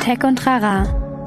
Tech und Trara.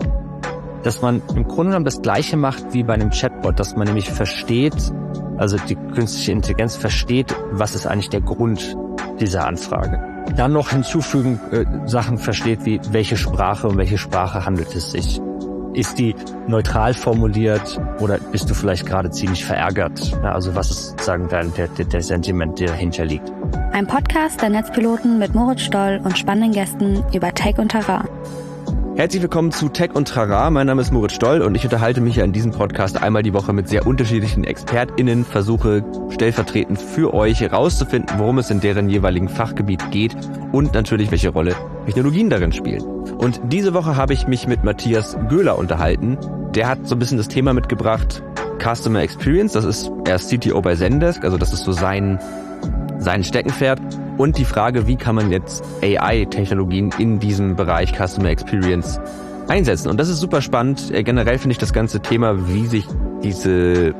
Dass man im Grunde genommen das Gleiche macht wie bei einem Chatbot, dass man nämlich versteht, also die künstliche Intelligenz versteht, was ist eigentlich der Grund dieser Anfrage. Dann noch hinzufügen, Sachen versteht wie, um welche Sprache handelt es sich. Ist die neutral formuliert oder bist du vielleicht gerade ziemlich verärgert? Ja, also was ist sozusagen der Sentiment, der dahinter liegt? Ein Podcast der Netzpiloten mit Moritz Stoll und spannenden Gästen über Tech und Trara. Herzlich willkommen zu Tech und Trara. Mein Name ist Moritz Stoll und ich unterhalte mich ja in diesem Podcast einmal die Woche mit sehr unterschiedlichen ExpertInnen, versuche stellvertretend für euch herauszufinden, worum es in deren jeweiligen Fachgebiet geht und natürlich, welche Rolle Technologien darin spielen. Und diese Woche habe ich mich mit Matthias Göhler unterhalten. Der hat so ein bisschen das Thema mitgebracht, Customer Experience. Er ist CTO bei Zendesk, also das ist so sein Steckenpferd. Und die Frage, wie kann man jetzt AI-Technologien in diesem Bereich Customer Experience einsetzen? Und das ist super spannend. Generell finde ich das ganze Thema, wie sich diese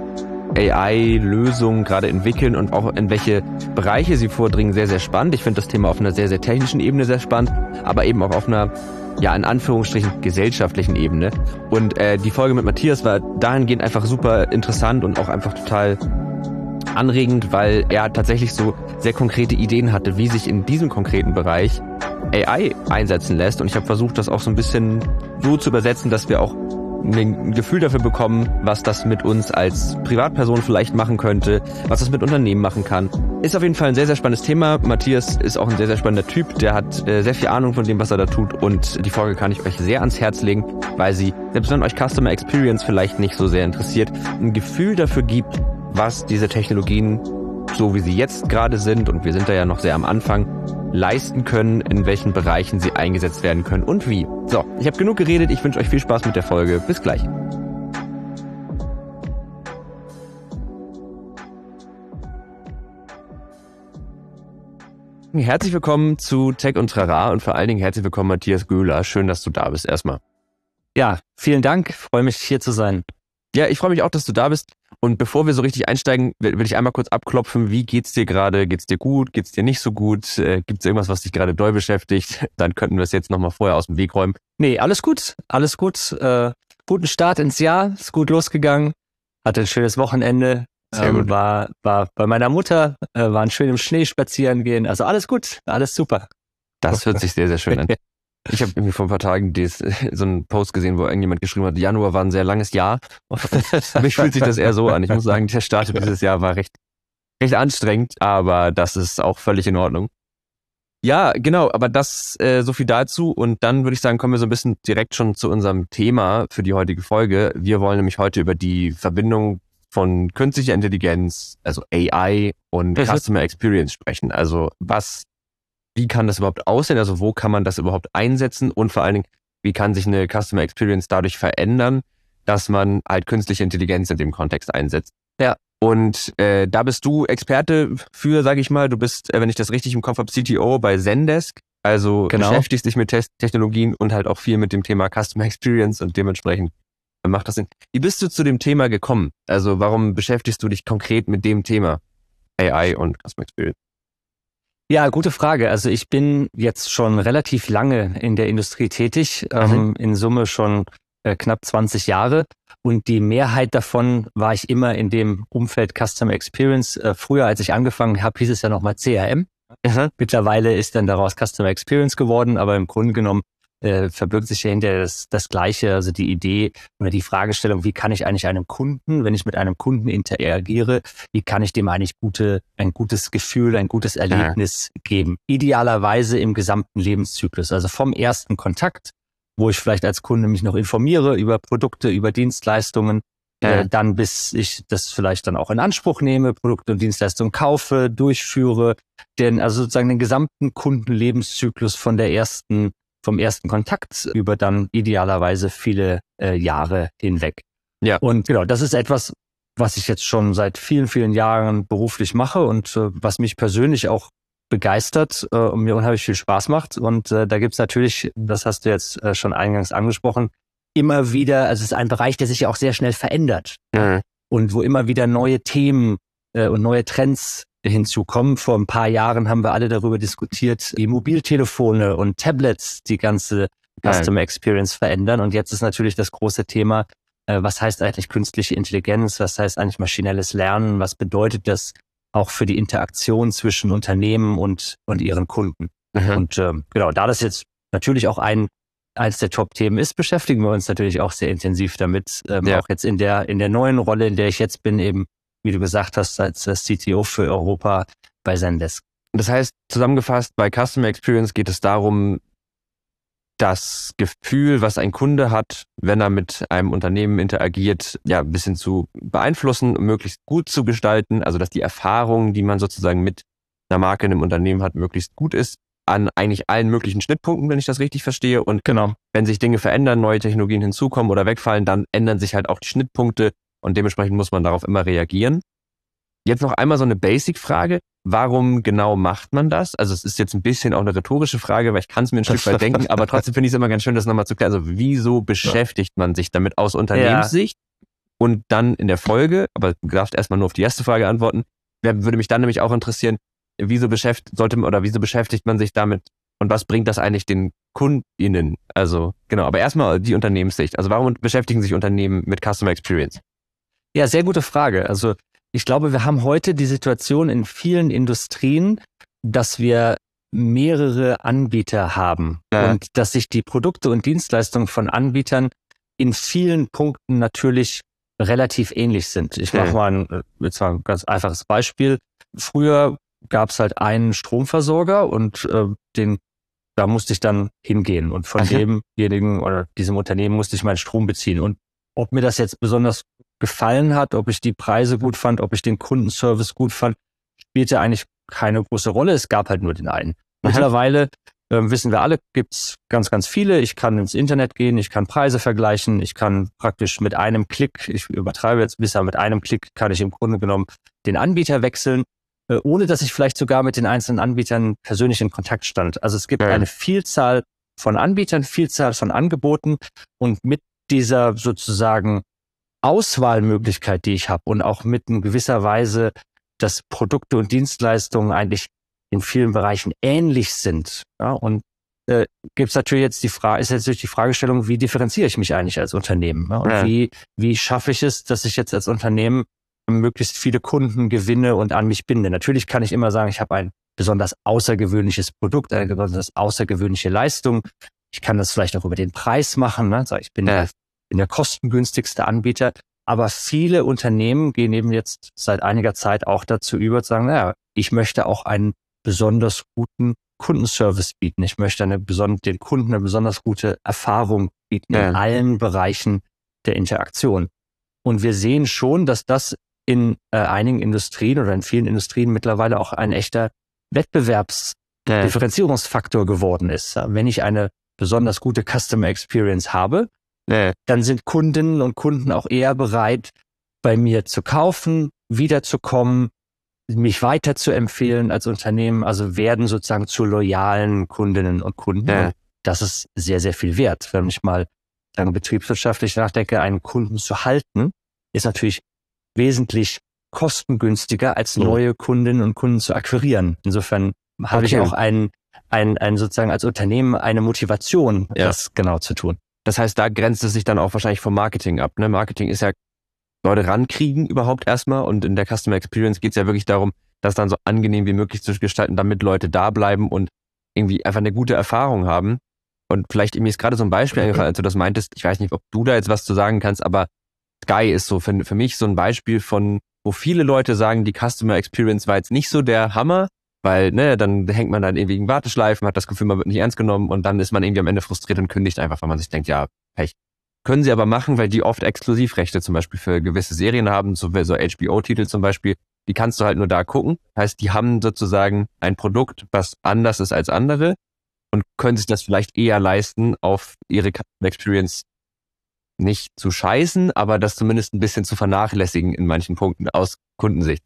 AI-Lösungen gerade entwickeln und auch in welche Bereiche sie vordringen, sehr, sehr spannend. Ich finde das Thema auf einer sehr, sehr technischen Ebene sehr spannend, aber eben auch auf einer, ja, in Anführungsstrichen gesellschaftlichen Ebene. Und die Folge mit Matthias war dahingehend einfach super interessant und auch einfach total anregend, weil er tatsächlich so sehr konkrete Ideen hatte, wie sich in diesem konkreten Bereich AI einsetzen lässt. Und ich habe versucht, das auch so ein bisschen so zu übersetzen, dass wir auch ein Gefühl dafür bekommen, was das mit uns als Privatperson vielleicht machen könnte, was das mit Unternehmen machen kann. Ist auf jeden Fall ein sehr, sehr spannendes Thema. Matthias ist auch ein sehr, sehr spannender Typ. Der hat sehr viel Ahnung von dem, was er da tut. Und die Folge kann ich euch sehr ans Herz legen, weil sie, selbst wenn euch Customer Experience vielleicht nicht so sehr interessiert, ein Gefühl dafür gibt, was diese Technologien, so wie sie jetzt gerade sind, und wir sind da ja noch sehr am Anfang, leisten können, in welchen Bereichen sie eingesetzt werden können und wie. So, ich habe genug geredet, ich wünsche euch viel Spaß mit der Folge. Bis gleich. Herzlich willkommen zu Tech und Trara und vor allen Dingen herzlich willkommen Matthias Göhler. Schön, dass du da bist erstmal. Ja, vielen Dank, freue mich hier zu sein. Ja, ich freue mich auch, dass du da bist. Und bevor wir so richtig einsteigen, will ich einmal kurz abklopfen, wie geht's dir gerade? Geht's dir gut? Geht's dir nicht so gut? Gibt's irgendwas, was dich gerade doll beschäftigt? Dann könnten wir es jetzt nochmal vorher aus dem Weg räumen. Nee, alles gut. Guten Start ins Jahr, ist gut losgegangen. Hatte ein schönes Wochenende. Sehr gut. War bei meiner Mutter, waren schön im Schnee spazieren gehen. Also alles gut, alles super. Das hört sich sehr, sehr schön an. Ich habe irgendwie vor ein paar Tagen so einen Post gesehen, wo irgendjemand geschrieben hat, Januar war ein sehr langes Jahr. Für mich fühlt sich das eher so an. Ich muss sagen, der Start dieses Jahr war recht anstrengend, aber das ist auch völlig in Ordnung. Ja, genau, aber das so viel dazu. Und dann würde ich sagen, kommen wir so ein bisschen direkt schon zu unserem Thema für die heutige Folge. Wir wollen nämlich heute über die Verbindung von künstlicher Intelligenz, also AI und Customer Experience sprechen. Also wie kann das überhaupt aussehen? Also wo kann man das überhaupt einsetzen? Und vor allen Dingen, wie kann sich eine Customer Experience dadurch verändern, dass man halt künstliche Intelligenz in dem Kontext einsetzt? Ja. Und da bist du Experte für, sage ich mal. Du bist, wenn ich das richtig im Kopf habe, CTO bei Zendesk. Also beschäftigst dich mit Technologien und halt auch viel mit dem Thema Customer Experience und dementsprechend macht das Sinn. Wie bist du zu dem Thema gekommen? Also warum beschäftigst du dich konkret mit dem Thema AI und Customer Experience? Ja, gute Frage. Also ich bin jetzt schon relativ lange in der Industrie tätig, in Summe schon knapp 20 Jahre. Und die Mehrheit davon war ich immer in dem Umfeld Customer Experience. Früher, als ich angefangen habe, hieß es ja nochmal CRM. Mittlerweile ist dann daraus Customer Experience geworden, aber im Grunde genommen verbirgt sich dahinter das Gleiche, also die Idee oder die Fragestellung, wie kann ich eigentlich einem Kunden, wenn ich mit einem Kunden interagiere, wie kann ich dem eigentlich ein gutes Gefühl, ein gutes Erlebnis geben? Idealerweise im gesamten Lebenszyklus, also vom ersten Kontakt, wo ich vielleicht als Kunde mich noch informiere über Produkte, über Dienstleistungen, dann bis ich das vielleicht dann auch in Anspruch nehme, Produkte und Dienstleistungen kaufe, durchführe, also sozusagen den gesamten Kundenlebenszyklus vom ersten Kontakt über dann idealerweise viele Jahre hinweg. Ja. Und genau, das ist etwas, was ich jetzt schon seit vielen, vielen Jahren beruflich mache und was mich persönlich auch begeistert und mir unheimlich viel Spaß macht. Und da gibt's natürlich, das hast du jetzt schon eingangs angesprochen, immer wieder, also es ist ein Bereich, der sich ja auch sehr schnell verändert. Und wo immer wieder neue Themen und neue Trends hinzukommen. Vor ein paar Jahren haben wir alle darüber diskutiert, die Mobiltelefone und Tablets, die ganze Customer Experience verändern. Und jetzt ist natürlich das große Thema, was heißt eigentlich künstliche Intelligenz? Was heißt eigentlich maschinelles Lernen? Was bedeutet das auch für die Interaktion zwischen Unternehmen und ihren Kunden? Und genau, da das jetzt natürlich auch eins der Top-Themen ist, beschäftigen wir uns natürlich auch sehr intensiv damit. Auch jetzt in der neuen Rolle, in der ich jetzt bin, eben, wie du gesagt hast, als CTO für Europa bei Zendesk. Das heißt, zusammengefasst, bei Customer Experience geht es darum, das Gefühl, was ein Kunde hat, wenn er mit einem Unternehmen interagiert, ja, ein bisschen zu beeinflussen, möglichst gut zu gestalten, also dass die Erfahrung, die man sozusagen mit einer Marke in einem Unternehmen hat, möglichst gut ist, an eigentlich allen möglichen Schnittpunkten, wenn ich das richtig verstehe. Und genau, wenn sich Dinge verändern, neue Technologien hinzukommen oder wegfallen, dann ändern sich halt auch die Schnittpunkte und dementsprechend muss man darauf immer reagieren. Jetzt noch einmal so eine Basic-Frage. Warum genau macht man das? Also es ist jetzt ein bisschen auch eine rhetorische Frage, weil ich kann es mir ein Stück weit denken, aber trotzdem finde ich es immer ganz schön, das nochmal zu klären. Also wieso beschäftigt man sich damit aus Unternehmenssicht? Und dann in der Folge, aber du darfst erstmal nur auf die erste Frage antworten, würde mich dann nämlich auch interessieren, wieso beschäftigt man sich damit und was bringt das eigentlich den KundInnen? Also genau, aber erstmal die Unternehmenssicht. Also warum beschäftigen sich Unternehmen mit Customer Experience? Ja, sehr gute Frage. Also ich glaube, wir haben heute die Situation in vielen Industrien, dass wir mehrere Anbieter haben und dass sich die Produkte und Dienstleistungen von Anbietern in vielen Punkten natürlich relativ ähnlich sind. Ich mache mal ein ganz einfaches Beispiel. Früher gab es halt einen Stromversorger und da musste ich dann hingehen und von demjenigen oder diesem Unternehmen musste ich meinen Strom beziehen. Und ob mir das jetzt besonders gefallen hat, ob ich die Preise gut fand, ob ich den Kundenservice gut fand, spielte eigentlich keine große Rolle. Es gab halt nur den einen. Mittlerweile wissen wir alle, gibt's ganz, ganz viele. Ich kann ins Internet gehen, ich kann Preise vergleichen, ich kann praktisch mit einem Klick, ich übertreibe jetzt bisher, mit einem Klick kann ich im Grunde genommen den Anbieter wechseln, ohne dass ich vielleicht sogar mit den einzelnen Anbietern persönlich in Kontakt stand. Also es gibt eine Vielzahl von Anbietern, Vielzahl von Angeboten und mit dieser sozusagen Auswahlmöglichkeit, die ich habe und auch mit in gewisser Weise, dass Produkte und Dienstleistungen eigentlich in vielen Bereichen ähnlich sind. Ja, und gibt's natürlich jetzt ist natürlich die Fragestellung, wie differenziere ich mich eigentlich als Unternehmen? Ja, und wie schaffe ich es, dass ich jetzt als Unternehmen möglichst viele Kunden gewinne und an mich binde? Natürlich kann ich immer sagen, ich habe ein besonders außergewöhnliches Produkt, eine besonders außergewöhnliche Leistung. Ich kann das vielleicht auch über den Preis machen. Ne? Also ich bin der kostengünstigste Anbieter. Aber viele Unternehmen gehen eben jetzt seit einiger Zeit auch dazu über, zu sagen, naja, ich möchte auch einen besonders guten Kundenservice bieten. Ich möchte den Kunden eine besonders gute Erfahrung bieten in allen Bereichen der Interaktion. Und wir sehen schon, dass das in einigen Industrien oder in vielen Industrien mittlerweile auch ein echter Wettbewerbsdifferenzierungsfaktor geworden ist. Wenn ich eine besonders gute Customer Experience habe, dann sind Kundinnen und Kunden auch eher bereit, bei mir zu kaufen, wiederzukommen, mich weiter zu empfehlen als Unternehmen, also werden sozusagen zu loyalen Kundinnen und Kunden. Und das ist sehr, sehr viel wert. Wenn ich mal betriebswirtschaftlich nachdenke, einen Kunden zu halten, ist natürlich wesentlich kostengünstiger, als neue Kundinnen und Kunden zu akquirieren. Insofern habe ich auch ein sozusagen als Unternehmen eine Motivation, das genau zu tun. Das heißt, da grenzt es sich dann auch wahrscheinlich vom Marketing ab. Ne? Marketing ist ja Leute rankriegen überhaupt erstmal und in der Customer Experience geht es ja wirklich darum, das dann so angenehm wie möglich zu gestalten, damit Leute da bleiben und irgendwie einfach eine gute Erfahrung haben. Und vielleicht, mir ist gerade so ein Beispiel eingefallen, als du das meintest, ich weiß nicht, ob du da jetzt was zu sagen kannst, aber Sky ist so für mich so ein Beispiel von, wo viele Leute sagen, die Customer Experience war jetzt nicht so der Hammer, weil dann hängt man dann irgendwie in Warteschleifen, hat das Gefühl, man wird nicht ernst genommen und dann ist man irgendwie am Ende frustriert und kündigt einfach, weil man sich denkt, ja, Pech. Können sie aber machen, weil die oft Exklusivrechte zum Beispiel für gewisse Serien haben, so HBO-Titel zum Beispiel, die kannst du halt nur da gucken. Heißt, die haben sozusagen ein Produkt, was anders ist als andere und können sich das vielleicht eher leisten, auf ihre Customer Experience nicht zu scheißen, aber das zumindest ein bisschen zu vernachlässigen in manchen Punkten aus Kundensicht.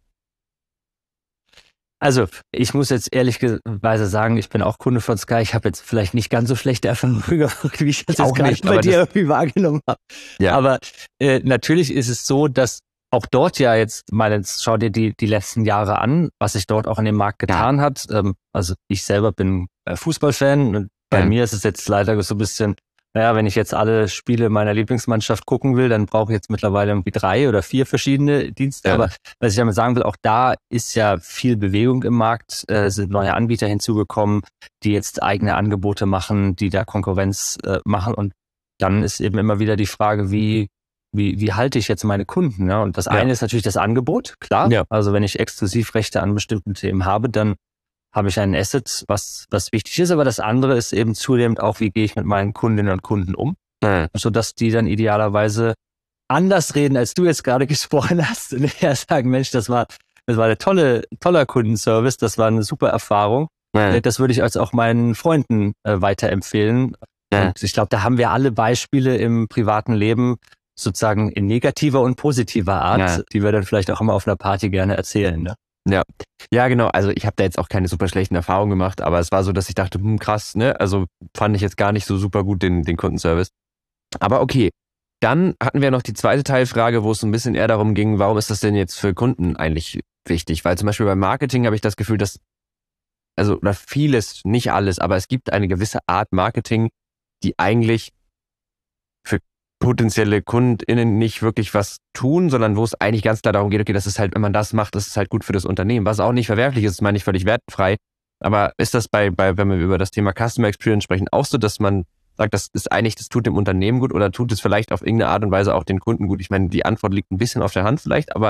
Also, ich muss jetzt ehrlicherweise sagen, ich bin auch Kunde von Sky. Ich habe jetzt vielleicht nicht ganz so schlechte Erfahrungen gemacht, wie ich das jetzt gerade bei dir irgendwie wahrgenommen habe. Ja. Aber natürlich ist es so, dass auch dort ja jetzt, schau dir die letzten Jahre an, was sich dort auch in dem Markt getan hat. Also ich selber bin Fußballfan und bei mir ist es jetzt leider so ein bisschen naja, wenn ich jetzt alle Spiele meiner Lieblingsmannschaft gucken will, dann brauche ich jetzt mittlerweile irgendwie 3 oder 4 verschiedene Dienste. Ja. Aber was ich damit sagen will, auch da ist ja viel Bewegung im Markt, sind neue Anbieter hinzugekommen, die jetzt eigene Angebote machen, die da Konkurrenz machen. Und dann ist eben immer wieder die Frage, wie halte ich jetzt meine Kunden? Ja? Und das eine ist natürlich das Angebot, klar. Ja. Also wenn ich Exklusivrechte an bestimmten Themen habe, dann habe ich ein Asset, was wichtig ist. Aber das andere ist eben zunehmend auch, wie gehe ich mit meinen Kundinnen und Kunden um, sodass die dann idealerweise anders reden, als du jetzt gerade gesprochen hast. Und eher sagen, Mensch, das war ein toller Kundenservice, das war eine super Erfahrung. Das würde ich als auch meinen Freunden weiterempfehlen. Und ich glaube, da haben wir alle Beispiele im privaten Leben, sozusagen in negativer und positiver Art, die wir dann vielleicht auch immer auf einer Party gerne erzählen. Ne? Ja, genau. Also ich habe da jetzt auch keine super schlechten Erfahrungen gemacht, aber es war so, dass ich dachte, krass, ne? Also fand ich jetzt gar nicht so super gut den Kundenservice. Aber okay, dann hatten wir noch die zweite Teilfrage, wo es ein bisschen eher darum ging, warum ist das denn jetzt für Kunden eigentlich wichtig? Weil zum Beispiel beim Marketing habe ich das Gefühl, dass, oder vieles, nicht alles, aber es gibt eine gewisse Art Marketing, die eigentlich für potenzielle KundInnen nicht wirklich was tun, sondern wo es eigentlich ganz klar darum geht, okay, das ist halt, wenn man das macht, das ist halt gut für das Unternehmen, was auch nicht verwerflich ist, meine ich völlig wertfrei. Aber ist das wenn wir über das Thema Customer Experience sprechen, auch so, dass man sagt, das tut dem Unternehmen gut oder tut es vielleicht auf irgendeine Art und Weise auch den Kunden gut? Ich meine, die Antwort liegt ein bisschen auf der Hand vielleicht, aber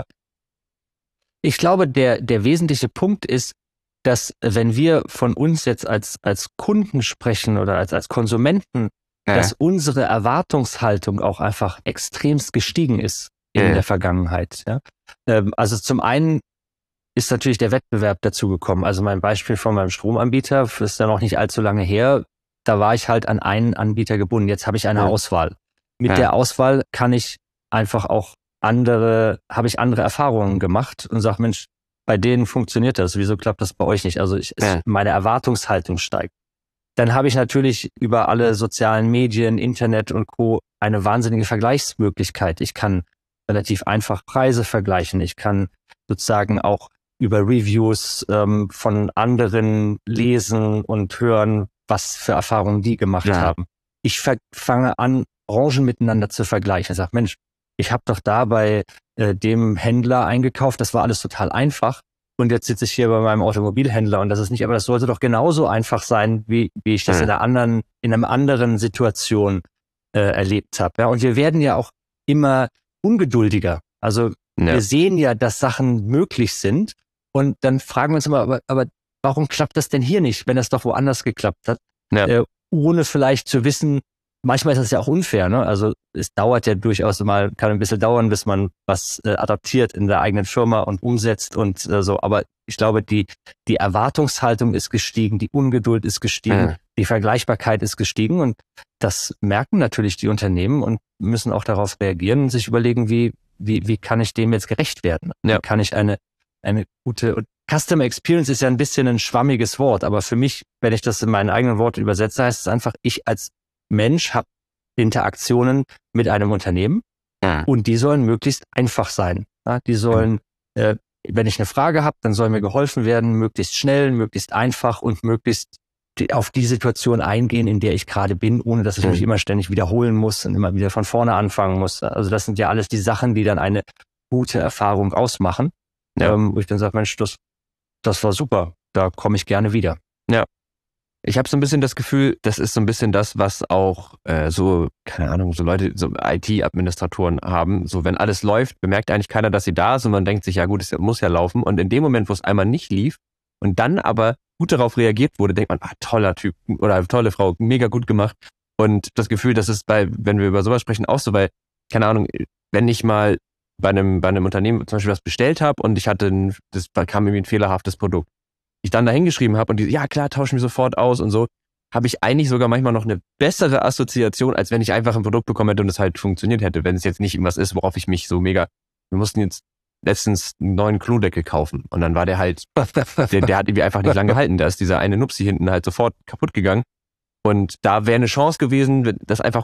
ich glaube, der wesentliche Punkt ist, dass wenn wir von uns jetzt als Kunden sprechen oder als Konsumenten, dass unsere Erwartungshaltung auch einfach extremst gestiegen ist in der Vergangenheit. Ja? Also zum einen ist natürlich der Wettbewerb dazugekommen. Also mein Beispiel von meinem Stromanbieter ist ja noch nicht allzu lange her. Da war ich halt an einen Anbieter gebunden. Jetzt habe ich eine Auswahl. Mit der Auswahl kann ich einfach auch habe ich andere Erfahrungen gemacht und sage, Mensch, bei denen funktioniert das. Wieso klappt das bei euch nicht? Also meine Erwartungshaltung steigt. Dann habe ich natürlich über alle sozialen Medien, Internet und Co. eine wahnsinnige Vergleichsmöglichkeit. Ich kann relativ einfach Preise vergleichen. Ich kann sozusagen auch über Reviews von anderen lesen und hören, was für Erfahrungen die gemacht haben. Ich fange an, Branchen miteinander zu vergleichen. Ich sage, Mensch, ich habe doch da bei dem Händler eingekauft, das war alles total einfach. Und jetzt sitze ich hier bei meinem Automobilhändler und das ist nicht, aber das sollte doch genauso einfach sein, wie ich das in einer anderen Situation erlebt habe. Ja, und wir werden ja auch immer ungeduldiger. Also wir sehen ja, dass Sachen möglich sind und dann fragen wir uns immer, aber warum klappt das denn hier nicht, wenn das doch woanders geklappt hat? Ohne vielleicht zu wissen, manchmal ist das ja auch unfair, ne? Also es dauert ja durchaus mal, kann ein bisschen dauern, bis man was adaptiert in der eigenen Firma und umsetzt und so. Aber ich glaube, die Erwartungshaltung ist gestiegen, die Ungeduld ist gestiegen, die Vergleichbarkeit ist gestiegen und das merken natürlich die Unternehmen und müssen auch darauf reagieren und sich überlegen, wie kann ich dem jetzt gerecht werden? Wie kann ich eine gute Customer Experience ist ja ein bisschen ein schwammiges Wort, aber für mich, wenn ich das in meinen eigenen Worten übersetze, heißt es einfach, ich als Mensch habe Interaktionen mit einem Unternehmen und die sollen möglichst einfach sein. Ja, die sollen, wenn ich eine Frage habe, dann soll mir geholfen werden, möglichst schnell, möglichst einfach und möglichst auf die Situation eingehen, in der ich gerade bin, ohne dass ich mich immer ständig wiederholen muss und immer wieder von vorne anfangen muss. Also das sind ja alles die Sachen, die dann eine gute Erfahrung ausmachen. Wo ich dann sage, Mensch, das war super, da komme ich gerne wieder. Ja. Ich habe so ein bisschen das Gefühl, das ist so ein bisschen das, was auch keine Ahnung, so Leute, so IT-Administratoren haben. So, wenn alles läuft, bemerkt eigentlich keiner, dass sie da ist und man denkt sich, ja gut, es muss ja laufen. Und in dem Moment, wo es einmal nicht lief und dann aber gut darauf reagiert wurde, denkt man, toller Typ oder tolle Frau, mega gut gemacht. Und das Gefühl, das ist wenn wir über sowas sprechen, auch so, weil, keine Ahnung, wenn ich mal bei einem Unternehmen zum Beispiel was bestellt habe und das kam irgendwie ein fehlerhaftes Produkt, ich dann da hingeschrieben habe und die, ja klar, tauschen wir sofort aus und so, habe ich eigentlich sogar manchmal noch eine bessere Assoziation, als wenn ich einfach ein Produkt bekommen hätte und es halt funktioniert hätte, wenn es jetzt nicht irgendwas ist, worauf ich mich so mega, wir mussten jetzt letztens einen neuen Klodeckel kaufen und dann war der halt, der hat irgendwie einfach nicht lange gehalten, da ist dieser eine Nupsi hinten halt sofort kaputt gegangen und da wäre eine Chance gewesen, das einfach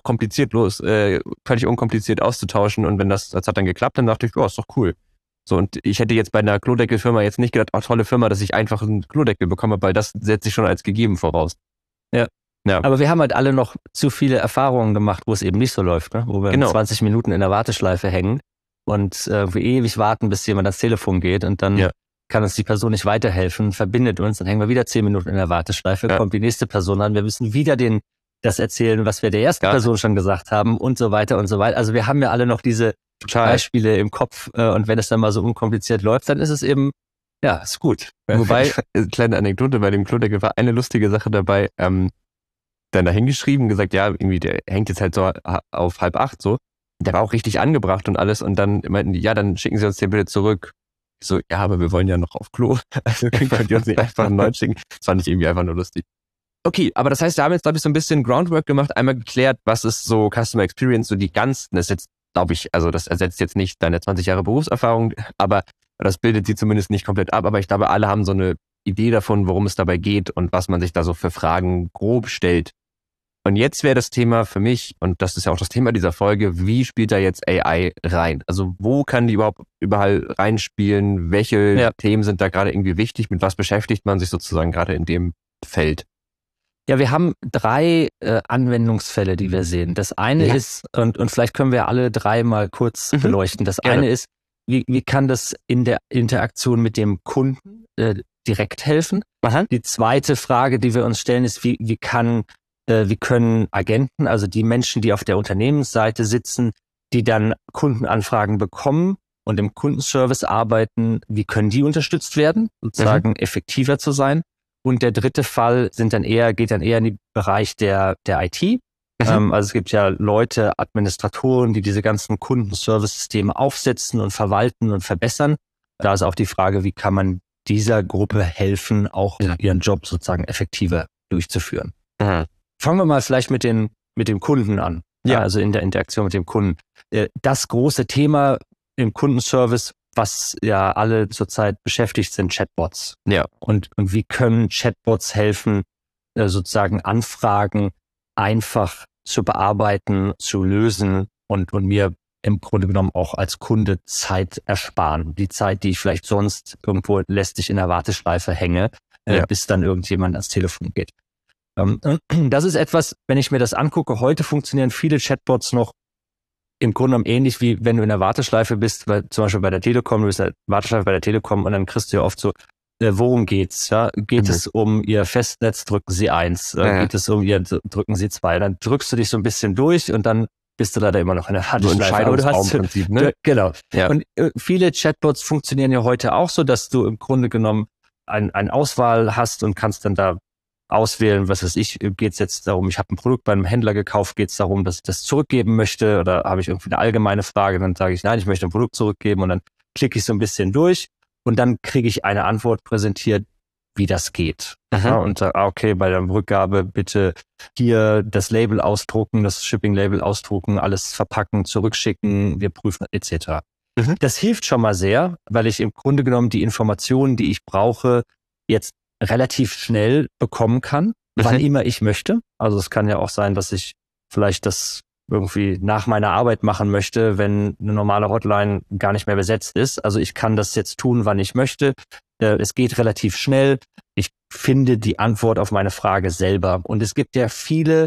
völlig unkompliziert auszutauschen und wenn das hat dann geklappt, dann dachte ich, ist doch cool. So, und ich hätte jetzt bei einer Klodeckelfirma jetzt nicht gedacht, tolle Firma, dass ich einfach einen Klodeckel bekomme, weil das setze ich schon als gegeben voraus. Ja. Ja. Aber wir haben halt alle noch zu viele Erfahrungen gemacht, wo es eben nicht so läuft, ne? Wo wir 20 Minuten in der Warteschleife hängen und wir ewig warten, bis jemand ans Telefon geht und dann kann uns die Person nicht weiterhelfen, verbindet uns, dann hängen wir wieder 10 Minuten in der Warteschleife, kommt die nächste Person an, wir müssen wieder das erzählen, was wir der ersten Person schon gesagt haben und so weiter und so weiter. Also wir haben ja alle noch diese Beispiele im Kopf und wenn es dann mal so unkompliziert läuft, dann ist es eben, ist gut. Wobei, kleine Anekdote bei dem Klodecker war eine lustige Sache dabei, dann da hingeschrieben, gesagt, ja, irgendwie, der hängt jetzt halt so auf 7:30 so. Der war auch richtig angebracht und alles und dann meinten die, ja, dann schicken Sie uns den bitte zurück. Ich so, ja, aber wir wollen ja noch auf Klo. Also können die uns nicht einfach einen neuen schicken. Das fand ich irgendwie einfach nur lustig. Okay, aber das heißt, wir haben jetzt, glaube ich, so ein bisschen Groundwork gemacht, einmal geklärt, was ist so Customer Experience, so die ganzen, das ist jetzt, glaube ich, also das ersetzt jetzt nicht deine 20 Jahre Berufserfahrung, aber das bildet sie zumindest nicht komplett ab, aber ich glaube, alle haben so eine Idee davon, worum es dabei geht und was man sich da so für Fragen grob stellt. Und jetzt wäre das Thema für mich, und das ist ja auch das Thema dieser Folge, wie spielt da jetzt AI rein? Also wo kann die überall reinspielen? Welche Themen sind da gerade irgendwie wichtig? Mit was beschäftigt man sich sozusagen gerade in dem Feld? Ja, wir haben 3 Anwendungsfälle, die wir sehen. Das eine ist, und vielleicht können wir alle 3 mal kurz beleuchten. Das eine ist, wie kann das in der Interaktion mit dem Kunden direkt helfen? Aha. Die zweite Frage, die wir uns stellen, ist, wie können Agenten, also die Menschen, die auf der Unternehmensseite sitzen, die dann Kundenanfragen bekommen und im Kundenservice arbeiten, wie können die unterstützt werden, sozusagen effektiver zu sein? Und der dritte Fall geht dann eher in den Bereich der IT. Also es gibt ja Leute, Administratoren, die diese ganzen Kundenservice-Systeme aufsetzen und verwalten und verbessern. Da ist auch die Frage, wie kann man dieser Gruppe helfen, auch ihren Job sozusagen effektiver durchzuführen. Fangen wir mal vielleicht mit dem Kunden an. Ja, also in der Interaktion mit dem Kunden. Das große Thema im Kundenservice, was ja alle zurzeit beschäftigt, sind Chatbots. Ja. Und wie können Chatbots helfen, sozusagen Anfragen einfach zu bearbeiten, zu lösen und mir im Grunde genommen auch als Kunde Zeit ersparen. Die Zeit, die ich vielleicht sonst irgendwo lästig in der Warteschleife hänge, bis dann irgendjemand ans Telefon geht. Das ist etwas, wenn ich mir das angucke, heute funktionieren viele Chatbots noch im Grunde genommen ähnlich wie wenn du in der Warteschleife bist, weil zum Beispiel bei der Telekom, du bist in der Warteschleife bei der Telekom und dann kriegst du ja oft so, worum geht's? Ja? Geht es um Ihr Festnetz, drücken Sie 1. Geht es um Ihr, drücken Sie 2. Dann drückst du dich so ein bisschen durch und dann bist du leider immer noch in der Warteschleife. So Entscheidungsbaumprinzip, ne? Genau. Ja. Und viele Chatbots funktionieren ja heute auch so, dass du im Grunde genommen eine Auswahl hast und kannst dann da auswählen, was weiß ich, geht es jetzt darum, ich habe ein Produkt bei einem Händler gekauft, geht es darum, dass ich das zurückgeben möchte oder habe ich irgendwie eine allgemeine Frage, dann sage ich, nein, ich möchte ein Produkt zurückgeben und dann klicke ich so ein bisschen durch und dann kriege ich eine Antwort präsentiert, wie das geht. Ja, und sage, okay, bei der Rückgabe bitte hier das Label ausdrucken, das Shipping-Label ausdrucken, alles verpacken, zurückschicken, wir prüfen etc. Das hilft schon mal sehr, weil ich im Grunde genommen die Informationen, die ich brauche, jetzt relativ schnell bekommen kann, wann immer ich möchte. Also es kann ja auch sein, dass ich vielleicht das irgendwie nach meiner Arbeit machen möchte, wenn eine normale Hotline gar nicht mehr besetzt ist. Also ich kann das jetzt tun, wann ich möchte. Es geht relativ schnell. Ich finde die Antwort auf meine Frage selber. Und es gibt ja viele,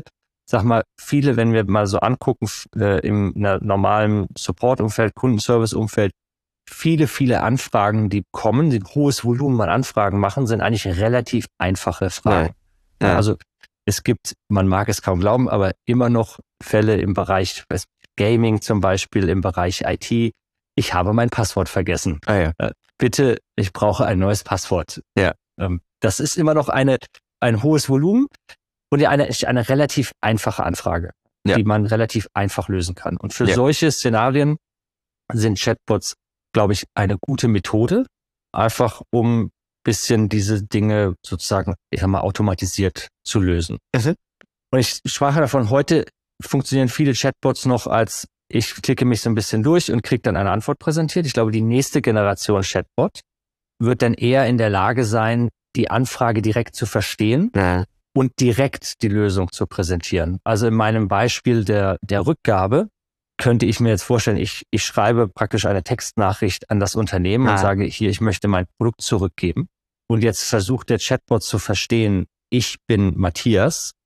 wenn wir mal so angucken, im normalen Support-Umfeld, Kundenservice-Umfeld, viele Anfragen, die kommen, die ein hohes Volumen an Anfragen machen, sind eigentlich relativ einfache Fragen. Ja. Also es gibt, man mag es kaum glauben, aber immer noch Fälle im Bereich Gaming zum Beispiel, im Bereich IT. Ich habe mein Passwort vergessen. Bitte, ich brauche ein neues Passwort. Ja. Das ist immer noch ein hohes Volumen und ja eine relativ einfache Anfrage, die man relativ einfach lösen kann. Und für solche Szenarien sind Chatbots, glaube ich, eine gute Methode, einfach um bisschen diese Dinge sozusagen, ich sag mal, automatisiert zu lösen. Und ich sprach davon, heute funktionieren viele Chatbots noch als, ich klicke mich so ein bisschen durch und kriege dann eine Antwort präsentiert. Ich glaube, die nächste Generation Chatbot wird dann eher in der Lage sein, die Anfrage direkt zu verstehen und direkt die Lösung zu präsentieren. Also in meinem Beispiel der Rückgabe könnte ich mir jetzt vorstellen, ich schreibe praktisch eine Textnachricht an das Unternehmen und sage, hier, ich möchte mein Produkt zurückgeben. Und jetzt versucht der Chatbot zu verstehen, ich bin Matthias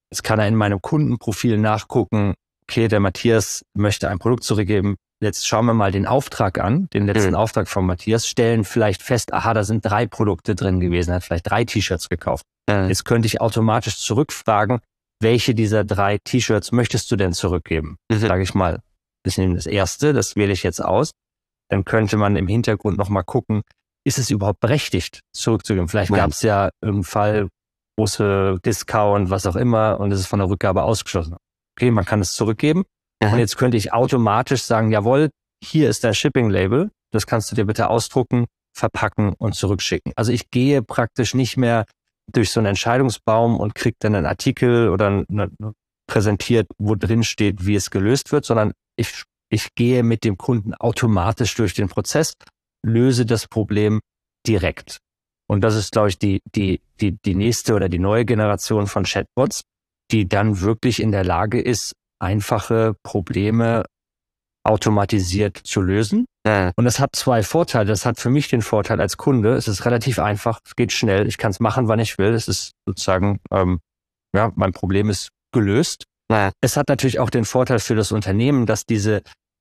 Jetzt kann er in meinem Kundenprofil nachgucken, okay, der Matthias möchte ein Produkt zurückgeben. Jetzt schauen wir mal den Auftrag an, den letzten Auftrag von Matthias, stellen vielleicht fest, aha, da sind 3 Produkte drin gewesen, er hat vielleicht 3 T-Shirts gekauft. Jetzt könnte ich automatisch zurückfragen, welche dieser 3 T-Shirts möchtest du denn zurückgeben? Sage ich mal, ich nehme das erste, das wähle ich jetzt aus. Dann könnte man im Hintergrund nochmal gucken, ist es überhaupt berechtigt, zurückzugeben? Vielleicht gab es ja im Fall große Discount, was auch immer, und es ist von der Rückgabe ausgeschlossen. Okay, man kann es zurückgeben. Und jetzt könnte ich automatisch sagen, jawohl, hier ist dein Shipping-Label, das kannst du dir bitte ausdrucken, verpacken und zurückschicken. Also ich gehe praktisch nicht mehr durch so einen Entscheidungsbaum und kriege dann einen Artikel oder präsentiert, wo drin steht, wie es gelöst wird, sondern ich gehe mit dem Kunden automatisch durch den Prozess, löse das Problem direkt. Und das ist, glaube ich, die nächste oder die neue Generation von Chatbots, die dann wirklich in der Lage ist, einfache Probleme automatisiert zu lösen. Und das hat 2 Vorteile. Das hat für mich den Vorteil als Kunde, es ist relativ einfach, es geht schnell, ich kann es machen, wann ich will. Es ist sozusagen, mein Problem ist gelöst. Es hat natürlich auch den Vorteil für das Unternehmen, dass diese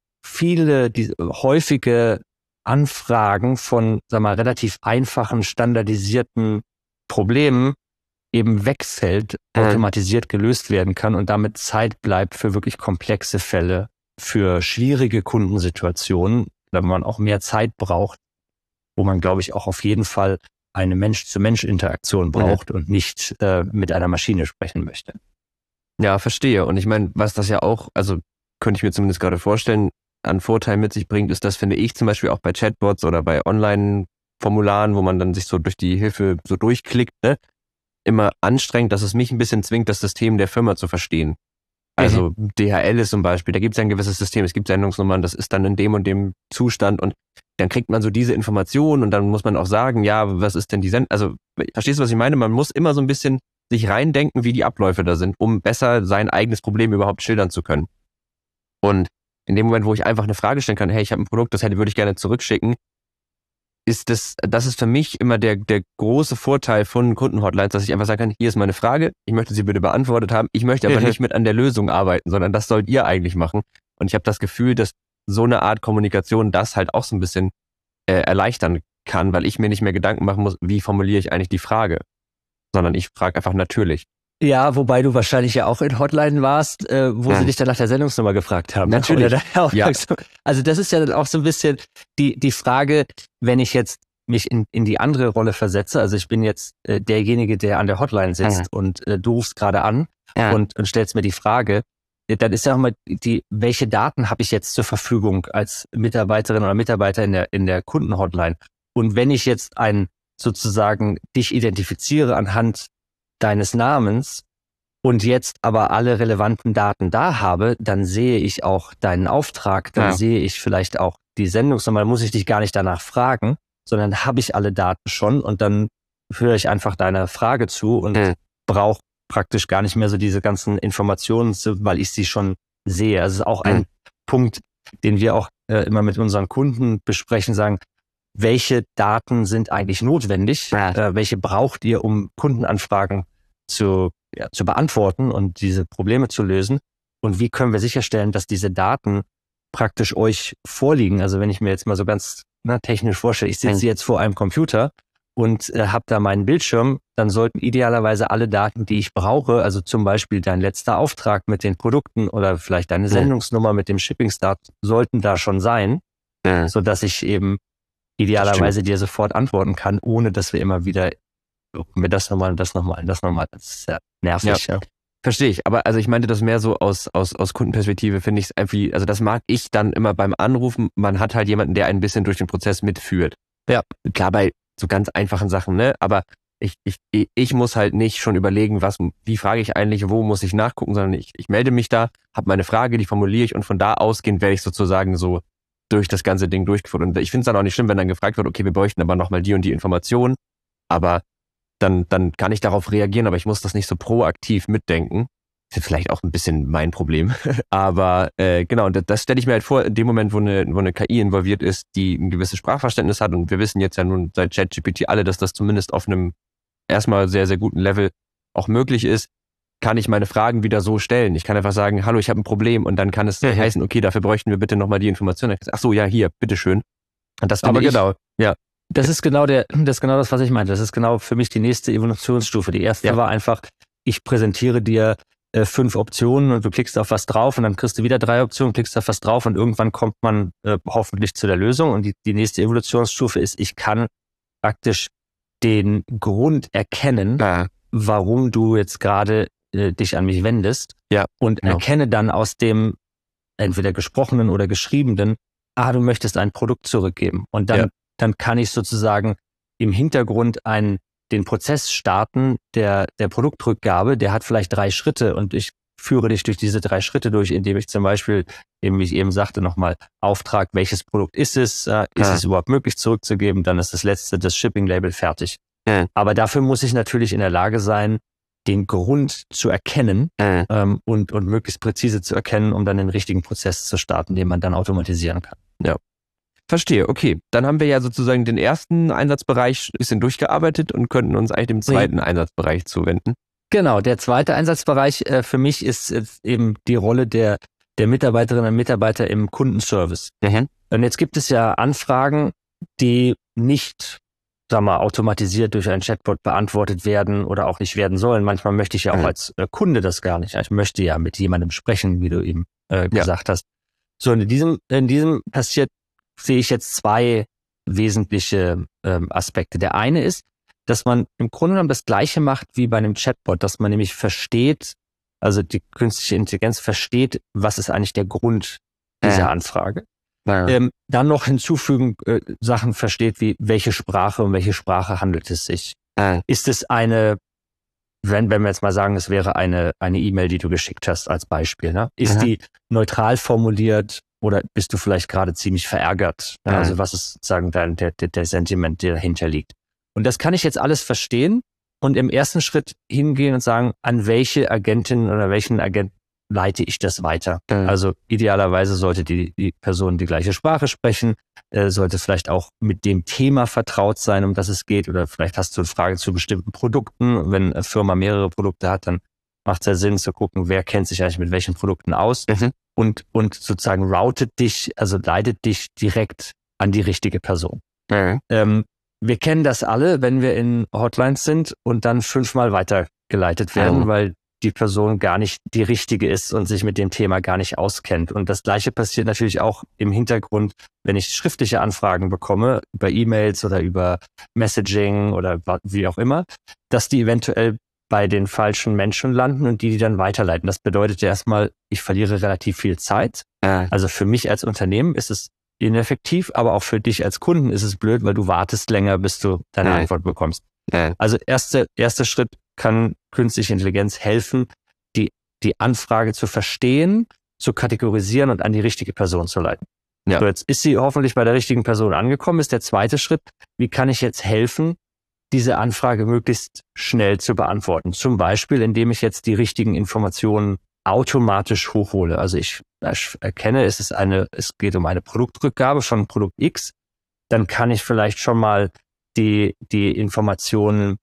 häufige Anfragen von, relativ einfachen, standardisierten Problemen eben wegfällt, automatisiert gelöst werden kann und damit Zeit bleibt für wirklich komplexe Fälle, für schwierige Kundensituationen, wenn man auch mehr Zeit braucht, wo man, glaube ich, auch auf jeden Fall eine Mensch-zu-Mensch-Interaktion braucht und nicht mit einer Maschine sprechen möchte. Ja, verstehe. Und ich meine, was das ja auch, also könnte ich mir zumindest gerade vorstellen, an Vorteil mit sich bringt, ist das, finde ich, zum Beispiel auch bei Chatbots oder bei Online-Formularen, wo man dann sich so durch die Hilfe so durchklickt, ne? Immer anstrengend, dass es mich ein bisschen zwingt, das System der Firma zu verstehen. Also DHL ist zum Beispiel, da gibt es ein gewisses System, es gibt Sendungsnummern, das ist dann in dem und dem Zustand und dann kriegt man so diese Informationen und dann muss man auch sagen, ja, was ist denn die Also verstehst du, was ich meine? Man muss immer so ein bisschen sich reindenken, wie die Abläufe da sind, um besser sein eigenes Problem überhaupt schildern zu können. Und in dem Moment, wo ich einfach eine Frage stellen kann, hey, ich habe ein Produkt, würde ich gerne zurückschicken, das ist für mich immer der große Vorteil von Kundenhotlines, dass ich einfach sagen kann, hier ist meine Frage, ich möchte sie bitte beantwortet haben, ich möchte aber nicht mit an der Lösung arbeiten, sondern das sollt ihr eigentlich machen. Und ich habe das Gefühl, dass so eine Art Kommunikation das halt auch so ein bisschen erleichtern kann, weil ich mir nicht mehr Gedanken machen muss, wie formuliere ich eigentlich die Frage, sondern ich frage einfach natürlich. Ja, wobei du wahrscheinlich ja auch in Hotline warst, wo sie dich dann nach der Sendungsnummer gefragt haben. Natürlich. Ja. Also das ist ja dann auch so ein bisschen die Frage, wenn ich jetzt mich in die andere Rolle versetze, also ich bin jetzt derjenige, der an der Hotline sitzt und du rufst gerade an und stellst mir die Frage, dann ist ja auch mal welche Daten habe ich jetzt zur Verfügung als Mitarbeiterin oder Mitarbeiter in der Kundenhotline? Und wenn ich jetzt sozusagen dich identifiziere anhand deines Namens und jetzt aber alle relevanten Daten da habe, dann sehe ich auch deinen Auftrag, dann sehe ich vielleicht auch die Sendungsnummer, dann muss ich dich gar nicht danach fragen, sondern habe ich alle Daten schon und dann höre ich einfach deiner Frage zu und brauche praktisch gar nicht mehr so diese ganzen Informationen, weil ich sie schon sehe. Also es ist auch ein Punkt, den wir auch immer mit unseren Kunden besprechen, sagen, welche Daten sind eigentlich notwendig, welche braucht ihr, um Kundenanfragen zu beantworten und diese Probleme zu lösen und wie können wir sicherstellen, dass diese Daten praktisch euch vorliegen. Also wenn ich mir jetzt mal so ganz technisch vorstelle, ich sitze jetzt vor einem Computer und habe da meinen Bildschirm, dann sollten idealerweise alle Daten, die ich brauche, also zum Beispiel dein letzter Auftrag mit den Produkten oder vielleicht deine Sendungsnummer mit dem Shipping-Start, sollten da schon sein, sodass ich eben idealerweise dir sofort antworten kann, ohne dass wir immer wieder mir das nochmal. Das ist sehr nervig. Ja. Verstehe ich. Aber also ich meinte das mehr so aus Kundenperspektive, finde ich es einfach, also das mag ich dann immer beim Anrufen. Man hat halt jemanden, der ein bisschen durch den Prozess mitführt. Ja. Klar, bei so ganz einfachen Sachen, ne? Aber ich muss halt nicht schon überlegen, wie frage ich eigentlich, wo muss ich nachgucken, sondern ich melde mich da, habe meine Frage, die formuliere ich und von da ausgehend werde ich sozusagen so durch das ganze Ding durchgeführt. Und ich finde es dann auch nicht schlimm, wenn dann gefragt wird, okay, wir bräuchten aber nochmal die und die Informationen, aber dann kann ich darauf reagieren, aber ich muss das nicht so proaktiv mitdenken. Das ist vielleicht auch ein bisschen mein Problem. Aber genau, das stelle ich mir halt vor, in dem Moment, wo eine KI involviert ist, die ein gewisses Sprachverständnis hat, und wir wissen jetzt ja nun seit ChatGPT alle, dass das zumindest auf einem erstmal sehr, sehr guten Level auch möglich ist, kann ich meine Fragen wieder so stellen. Ich kann einfach sagen, hallo, ich habe ein Problem und dann kann es heißen, okay, dafür bräuchten wir bitte nochmal die Information. Ach so, ja, hier, bitteschön. Und das finde ich, genau. Ja. Das ist genau das, was ich meinte. Das ist genau für mich die nächste Evolutionsstufe. Die erste war einfach, ich präsentiere dir 5 Optionen und du klickst auf was drauf und dann kriegst du wieder 3 Optionen, klickst auf was drauf und irgendwann kommt man hoffentlich zu der Lösung. Und die nächste Evolutionsstufe ist, ich kann praktisch den Grund erkennen, warum du jetzt gerade dich an mich wendest und erkenne dann aus dem entweder gesprochenen oder geschriebenen, du möchtest ein Produkt zurückgeben. Und dann kann ich sozusagen im Hintergrund den Prozess starten der Produktrückgabe. Der hat vielleicht 3 Schritte und ich führe dich durch diese 3 Schritte durch, indem ich zum Beispiel, wie ich eben sagte, nochmal Auftrag, welches Produkt ist es? Ist es überhaupt möglich zurückzugeben? Dann ist das letzte, das Shipping-Label fertig. Aber dafür muss ich natürlich in der Lage sein, den Grund zu erkennen und möglichst präzise zu erkennen, um dann den richtigen Prozess zu starten, den man dann automatisieren kann. Ja. Verstehe, okay. Dann haben wir ja sozusagen den ersten Einsatzbereich ein bisschen durchgearbeitet und könnten uns eigentlich dem zweiten Einsatzbereich zuwenden. Genau, der zweite Einsatzbereich für mich ist eben die Rolle der Mitarbeiterinnen und Mitarbeiter im Kundenservice. Und jetzt gibt es ja Anfragen, die nicht, automatisiert durch ein Chatbot beantwortet werden oder auch nicht werden sollen. Manchmal möchte ich ja auch als Kunde das gar nicht. Ich möchte ja mit jemandem sprechen, wie du eben gesagt hast. So, in diesem sehe ich jetzt 2 wesentliche Aspekte. Der eine ist, dass man im Grunde genommen das Gleiche macht wie bei einem Chatbot, dass man nämlich versteht, also die künstliche Intelligenz versteht, was ist eigentlich der Grund dieser Anfrage. Dann noch hinzufügen, Sachen versteht wie, um welche Sprache handelt es sich. Ist es wenn wir jetzt mal sagen, es wäre eine E-Mail, die du geschickt hast als Beispiel, ne? Ist die neutral formuliert oder bist du vielleicht gerade ziemlich verärgert? Also was ist sozusagen der Sentiment, der dahinter liegt? Und das kann ich jetzt alles verstehen und im ersten Schritt hingehen und sagen, an welche Agentin oder welchen Agent leite ich das weiter. Also idealerweise sollte die Person die gleiche Sprache sprechen, sollte vielleicht auch mit dem Thema vertraut sein, um das es geht, oder vielleicht hast du eine Frage zu bestimmten Produkten. Wenn eine Firma mehrere Produkte hat, dann macht es ja Sinn zu gucken, wer kennt sich eigentlich mit welchen Produkten aus und sozusagen leitet dich direkt an die richtige Person. Wir kennen das alle, wenn wir in Hotlines sind und dann 5-mal weitergeleitet werden, weil die Person gar nicht die richtige ist und sich mit dem Thema gar nicht auskennt. Und das Gleiche passiert natürlich auch im Hintergrund, wenn ich schriftliche Anfragen bekomme, über E-Mails oder über Messaging oder wie auch immer, dass die eventuell bei den falschen Menschen landen und die dann weiterleiten. Das bedeutet ja erstmal, ich verliere relativ viel Zeit. Also für mich als Unternehmen ist es ineffektiv, aber auch für dich als Kunden ist es blöd, weil du wartest länger, bis du deine Antwort bekommst. Also erster Schritt kann künstliche Intelligenz helfen, die Anfrage zu verstehen, zu kategorisieren und an die richtige Person zu leiten. So, jetzt ist sie hoffentlich bei der richtigen Person angekommen, ist der zweite Schritt. Wie kann ich jetzt helfen, diese Anfrage möglichst schnell zu beantworten? Zum Beispiel, indem ich jetzt die richtigen Informationen automatisch hochhole. Also ich erkenne, es geht um eine Produktrückgabe von Produkt X. Dann kann ich vielleicht schon mal die Informationen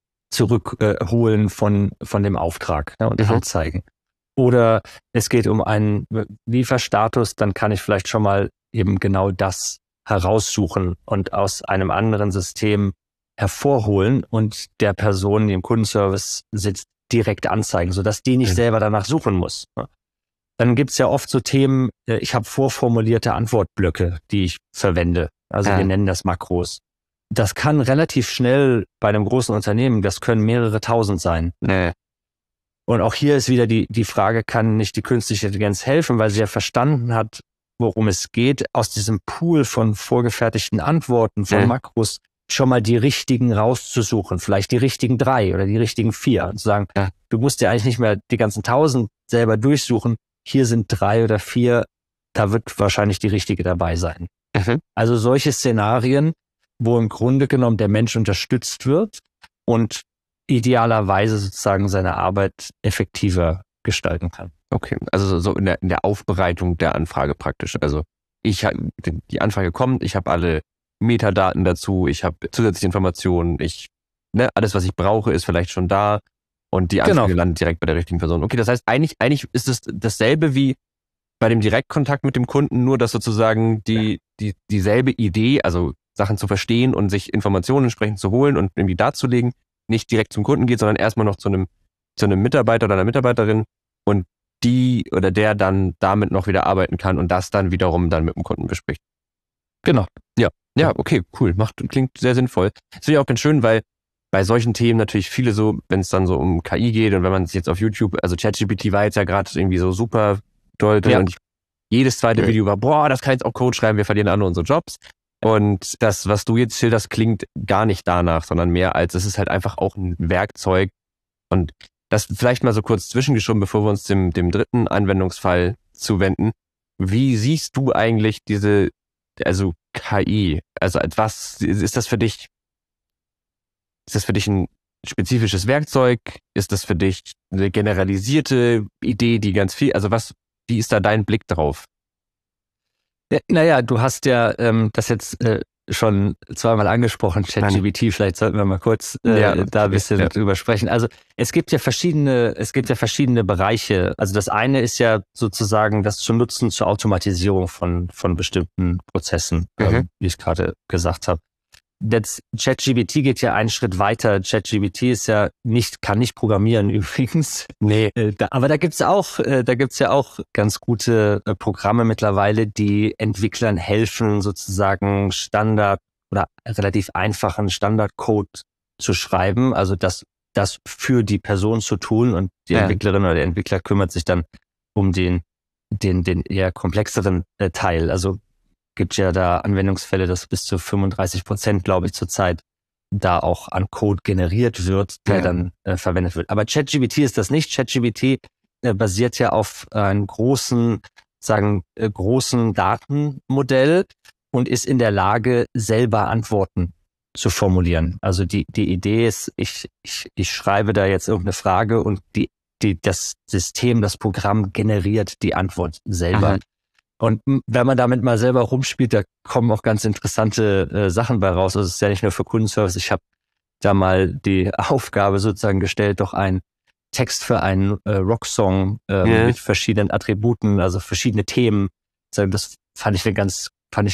zurückholen von dem Auftrag und anzeigen. Oder es geht um einen Lieferstatus, dann kann ich vielleicht schon mal eben genau das heraussuchen und aus einem anderen System hervorholen und der Person, die im Kundenservice sitzt, direkt anzeigen, sodass die nicht selber danach suchen muss. Dann gibt's ja oft so Themen, ich habe vorformulierte Antwortblöcke, die ich verwende. Also wir nennen das Makros. Das kann relativ schnell bei einem großen Unternehmen, das können mehrere tausend sein. Und auch hier ist wieder die Frage, kann nicht die künstliche Intelligenz helfen, weil sie ja verstanden hat, worum es geht, aus diesem Pool von vorgefertigten Antworten, von Makros, schon mal die richtigen rauszusuchen, vielleicht die richtigen 3 oder die richtigen 4 und zu sagen, du musst ja eigentlich nicht mehr die ganzen 1000 selber durchsuchen, hier sind 3 oder 4, da wird wahrscheinlich die richtige dabei sein. Also solche Szenarien, wo im Grunde genommen der Mensch unterstützt wird und idealerweise sozusagen seine Arbeit effektiver gestalten kann. Okay, also so in der Aufbereitung der Anfrage praktisch. Also die Anfrage kommt, ich habe alle Metadaten dazu, ich habe zusätzliche Informationen, alles, was ich brauche, ist vielleicht schon da und die Anfrage landet direkt bei der richtigen Person. Okay, das heißt, eigentlich ist es dasselbe wie bei dem Direktkontakt mit dem Kunden, nur dass sozusagen dieselbe Idee, also Sachen zu verstehen und sich Informationen entsprechend zu holen und irgendwie darzulegen, nicht direkt zum Kunden geht, sondern erstmal noch zu einem Mitarbeiter oder einer Mitarbeiterin und die oder der dann damit noch wieder arbeiten kann und das dann wiederum dann mit dem Kunden bespricht. Genau. Ja, okay, cool. Klingt sehr sinnvoll. Das finde ich auch ganz schön, weil bei solchen Themen natürlich viele so, wenn es dann so um KI geht und wenn man es jetzt auf YouTube, also ChatGPT war jetzt ja gerade irgendwie so super toll drin und jedes zweite Video war, boah, das kann jetzt auch Code schreiben, wir verlieren alle unsere Jobs. Und das, was du jetzt schilderst, klingt gar nicht danach, sondern mehr als, es ist halt einfach auch ein Werkzeug. Und das vielleicht mal so kurz zwischengeschoben, bevor wir uns dem dritten Anwendungsfall zuwenden. Wie siehst du eigentlich also KI? Also was ist das für dich? Ist das für dich ein spezifisches Werkzeug? Ist das für dich eine generalisierte Idee, die ganz viel, also wie ist da dein Blick drauf? Naja, du hast ja das jetzt schon zweimal angesprochen, ChatGPT, vielleicht sollten wir mal kurz da ein bisschen drüber sprechen. Also es gibt ja verschiedene Bereiche. Also das eine ist ja sozusagen das zu nutzen zur Automatisierung von bestimmten Prozessen, wie ich gerade gesagt habe. Jetzt ChatGPT geht ja einen Schritt weiter. ChatGPT kann nicht programmieren übrigens. Nee. Aber da gibt's ja auch ganz gute Programme mittlerweile, die Entwicklern helfen, sozusagen Standard oder relativ einfachen Standardcode zu schreiben. Also das für die Person zu tun und die Entwicklerin oder der Entwickler kümmert sich dann um den eher komplexeren Teil. Also gibt ja da Anwendungsfälle, dass bis zu 35%, glaube ich, zurzeit da auch an Code generiert wird, der dann verwendet wird. Aber ChatGPT ist das nicht. ChatGPT basiert ja auf einem großen Datenmodell und ist in der Lage, selber Antworten zu formulieren. Also die Idee ist, ich schreibe da jetzt irgendeine Frage und das System, das Programm generiert die Antwort selber. Aha. Und wenn man damit mal selber rumspielt, da kommen auch ganz interessante Sachen bei raus. Also es ist ja nicht nur für Kundenservice. Ich habe da mal die Aufgabe sozusagen gestellt, doch einen Text für einen Rocksong mit verschiedenen Attributen, also verschiedene Themen. Das fand ich ganz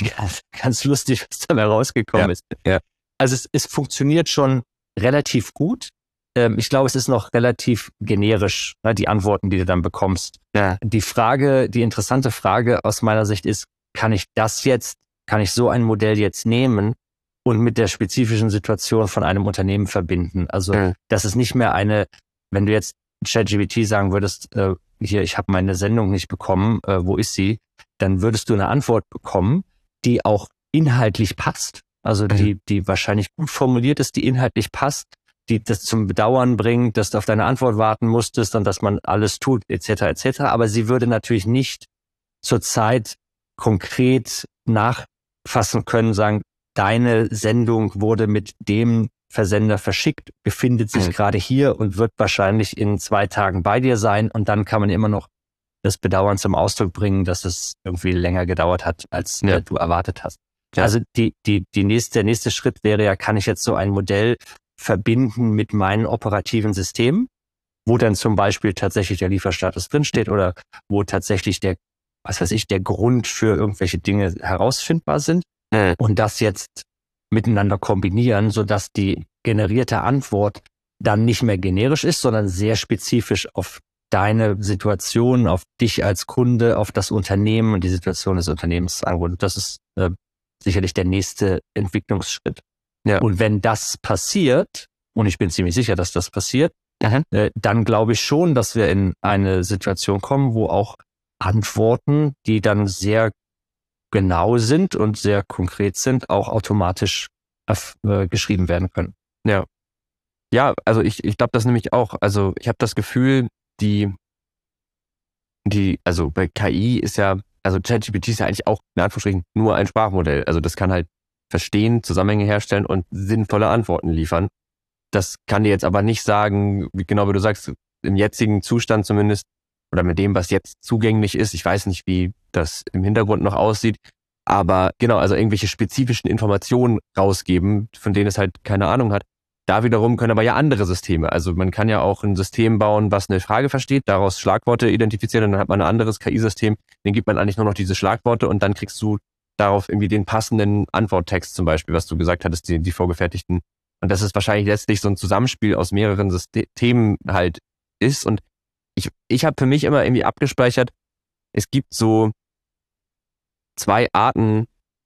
lustig, was dabei rausgekommen ist. Ja. Also es funktioniert schon relativ gut. Ich glaube, es ist noch relativ generisch, ne, die Antworten, die du dann bekommst. Ja. Die interessante Frage aus meiner Sicht ist, kann ich so ein Modell jetzt nehmen und mit der spezifischen Situation von einem Unternehmen verbinden? Also, das ist nicht mehr wenn du jetzt ChatGPT sagen würdest, hier, ich habe meine Sendung nicht bekommen, wo ist sie? Dann würdest du eine Antwort bekommen, die auch inhaltlich passt. Also, die wahrscheinlich gut formuliert ist, die inhaltlich passt, die das zum Bedauern bringt, dass du auf deine Antwort warten musstest und dass man alles tut, etc. Aber sie würde natürlich nicht zurzeit konkret nachfassen können, sagen, deine Sendung wurde mit dem Versender verschickt, befindet sich gerade hier und wird wahrscheinlich in 2 Tagen bei dir sein. Und dann kann man immer noch das Bedauern zum Ausdruck bringen, dass es irgendwie länger gedauert hat, als du erwartet hast. Ja. Also der nächste Schritt wäre ja, kann ich jetzt so ein Modell verbinden mit meinen operativen Systemen, wo dann zum Beispiel tatsächlich der Lieferstatus drinsteht oder wo tatsächlich der Grund für irgendwelche Dinge herausfindbar sind und das jetzt miteinander kombinieren, sodass die generierte Antwort dann nicht mehr generisch ist, sondern sehr spezifisch auf deine Situation, auf dich als Kunde, auf das Unternehmen und die Situation des Unternehmens angewandt. Das ist sicherlich der nächste Entwicklungsschritt. Ja. Und wenn das passiert, und ich bin ziemlich sicher, dass das passiert, dann glaube ich schon, dass wir in eine Situation kommen, wo auch Antworten, die dann sehr genau sind und sehr konkret sind, auch automatisch geschrieben werden können. Ja. Ja, also ich glaube das nämlich auch. Also ich habe das Gefühl, also bei KI ist ja, also ChatGPT ist ja eigentlich auch in Anführungsstrichen nur ein Sprachmodell. Also das kann halt verstehen, Zusammenhänge herstellen und sinnvolle Antworten liefern. Das kann dir jetzt aber nicht sagen, wie du sagst, im jetzigen Zustand zumindest, oder mit dem, was jetzt zugänglich ist. Ich weiß nicht, wie das im Hintergrund noch aussieht, aber genau, also irgendwelche spezifischen Informationen rausgeben, von denen es halt keine Ahnung hat. da wiederum können aber ja andere Systeme. Also man kann ja auch ein System bauen, was eine Frage versteht, daraus Schlagworte identifiziert und dann hat man ein anderes KI-System, den gibt man eigentlich nur noch diese Schlagworte und dann kriegst du darauf irgendwie den passenden Antworttext zum Beispiel, was du gesagt hattest, die vorgefertigten. Und das ist wahrscheinlich letztlich so ein Zusammenspiel aus mehreren Systemen halt ist. Und ich habe für mich immer irgendwie abgespeichert, es gibt so 2 Arten,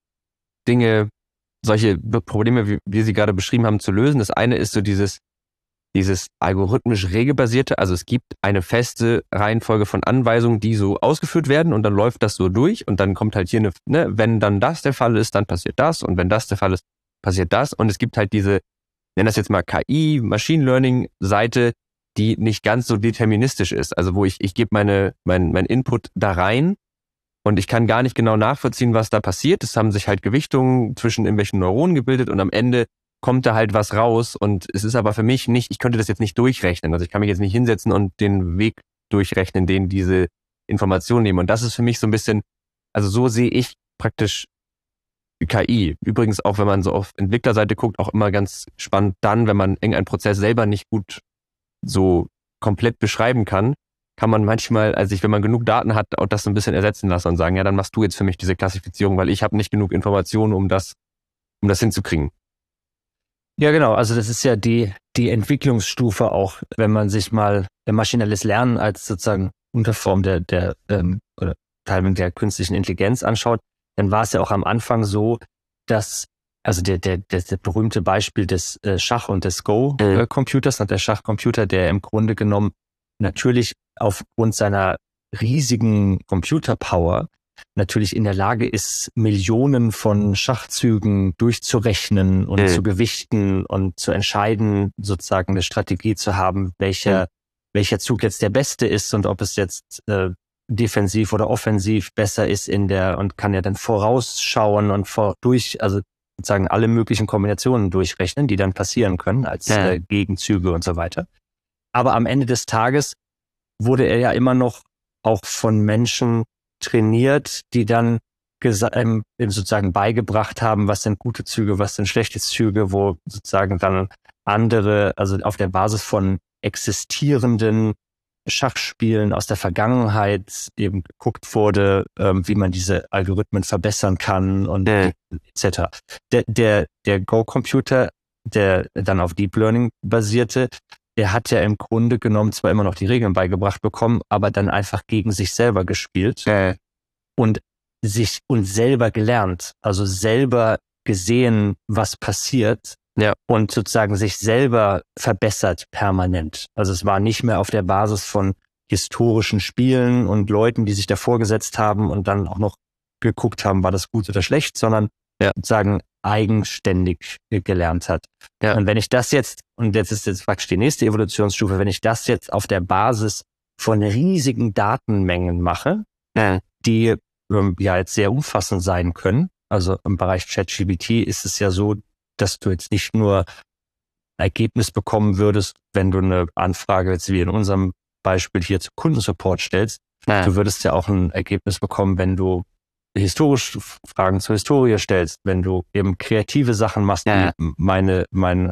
Dinge, solche Probleme, wie wir sie gerade beschrieben haben, zu lösen. Das eine ist so dieses algorithmisch regelbasierte, also es gibt eine feste Reihenfolge von Anweisungen, die so ausgeführt werden und dann läuft das so durch und dann kommt halt hier wenn dann das der Fall ist, dann passiert das und wenn das der Fall ist, passiert das und es gibt halt diese, nenn das jetzt mal KI, Machine Learning Seite, die nicht ganz so deterministisch ist, also wo ich gebe mein Input da rein und ich kann gar nicht genau nachvollziehen, was da passiert. Es haben sich halt Gewichtungen zwischen irgendwelchen Neuronen gebildet und am Ende kommt da halt was raus und es ist aber für mich nicht, ich könnte das jetzt nicht durchrechnen. Also ich kann mich jetzt nicht hinsetzen und den Weg durchrechnen, den diese Informationen nehmen. Und das ist für mich so ein bisschen, also so sehe ich praktisch KI. Übrigens auch, wenn man so auf Entwicklerseite guckt, auch immer ganz spannend dann, wenn man irgendeinen Prozess selber nicht gut so komplett beschreiben kann man manchmal, also wenn man genug Daten hat, auch das so ein bisschen ersetzen lassen und sagen, ja, dann machst du jetzt für mich diese Klassifizierung, weil ich habe nicht genug Informationen, um das hinzukriegen. Ja, genau. Also das ist ja die Entwicklungsstufe auch, wenn man sich mal maschinelles Lernen als sozusagen Unterform oder Teil der künstlichen Intelligenz anschaut, dann war es ja auch am Anfang so, dass also das berühmte Beispiel des Schach- und des Go-Computers, der Schachcomputer, der im Grunde genommen natürlich aufgrund seiner riesigen Computerpower natürlich in der Lage ist, Millionen von Schachzügen durchzurechnen und zu gewichten und zu entscheiden, sozusagen eine Strategie zu haben, welcher Zug jetzt der beste ist und ob es jetzt defensiv oder offensiv besser ist und kann ja dann vorausschauen und also sozusagen alle möglichen Kombinationen durchrechnen, die dann passieren können als Gegenzüge und so weiter. Aber am Ende des Tages wurde er ja immer noch auch von Menschen trainiert, die dann ihm sozusagen beigebracht haben, was sind gute Züge, was sind schlechte Züge, wo sozusagen dann andere, also auf der Basis von existierenden Schachspielen aus der Vergangenheit eben geguckt wurde, wie man diese Algorithmen verbessern kann und etc. Der Go-Computer, der dann auf Deep Learning basierte, der hat ja im Grunde genommen zwar immer noch die Regeln beigebracht bekommen, aber dann einfach gegen sich selber gespielt und selber gelernt, also selber gesehen, was passiert und sozusagen sich selber verbessert permanent. Also es war nicht mehr auf der Basis von historischen Spielen und Leuten, die sich davor gesetzt haben und dann auch noch geguckt haben, war das gut oder schlecht, sondern sozusagen eigenständig gelernt hat. Ja. Und wenn ich das jetzt, und jetzt ist jetzt praktisch die nächste Evolutionsstufe, wenn ich das jetzt auf der Basis von riesigen Datenmengen mache, die jetzt sehr umfassend sein können, also im Bereich ChatGPT ist es ja so, dass du jetzt nicht nur ein Ergebnis bekommen würdest, wenn du eine Anfrage jetzt wie in unserem Beispiel hier zu Kundensupport stellst, du würdest ja auch ein Ergebnis bekommen, wenn du historisch Fragen zur Historie stellst, wenn du eben kreative Sachen machst, wie mein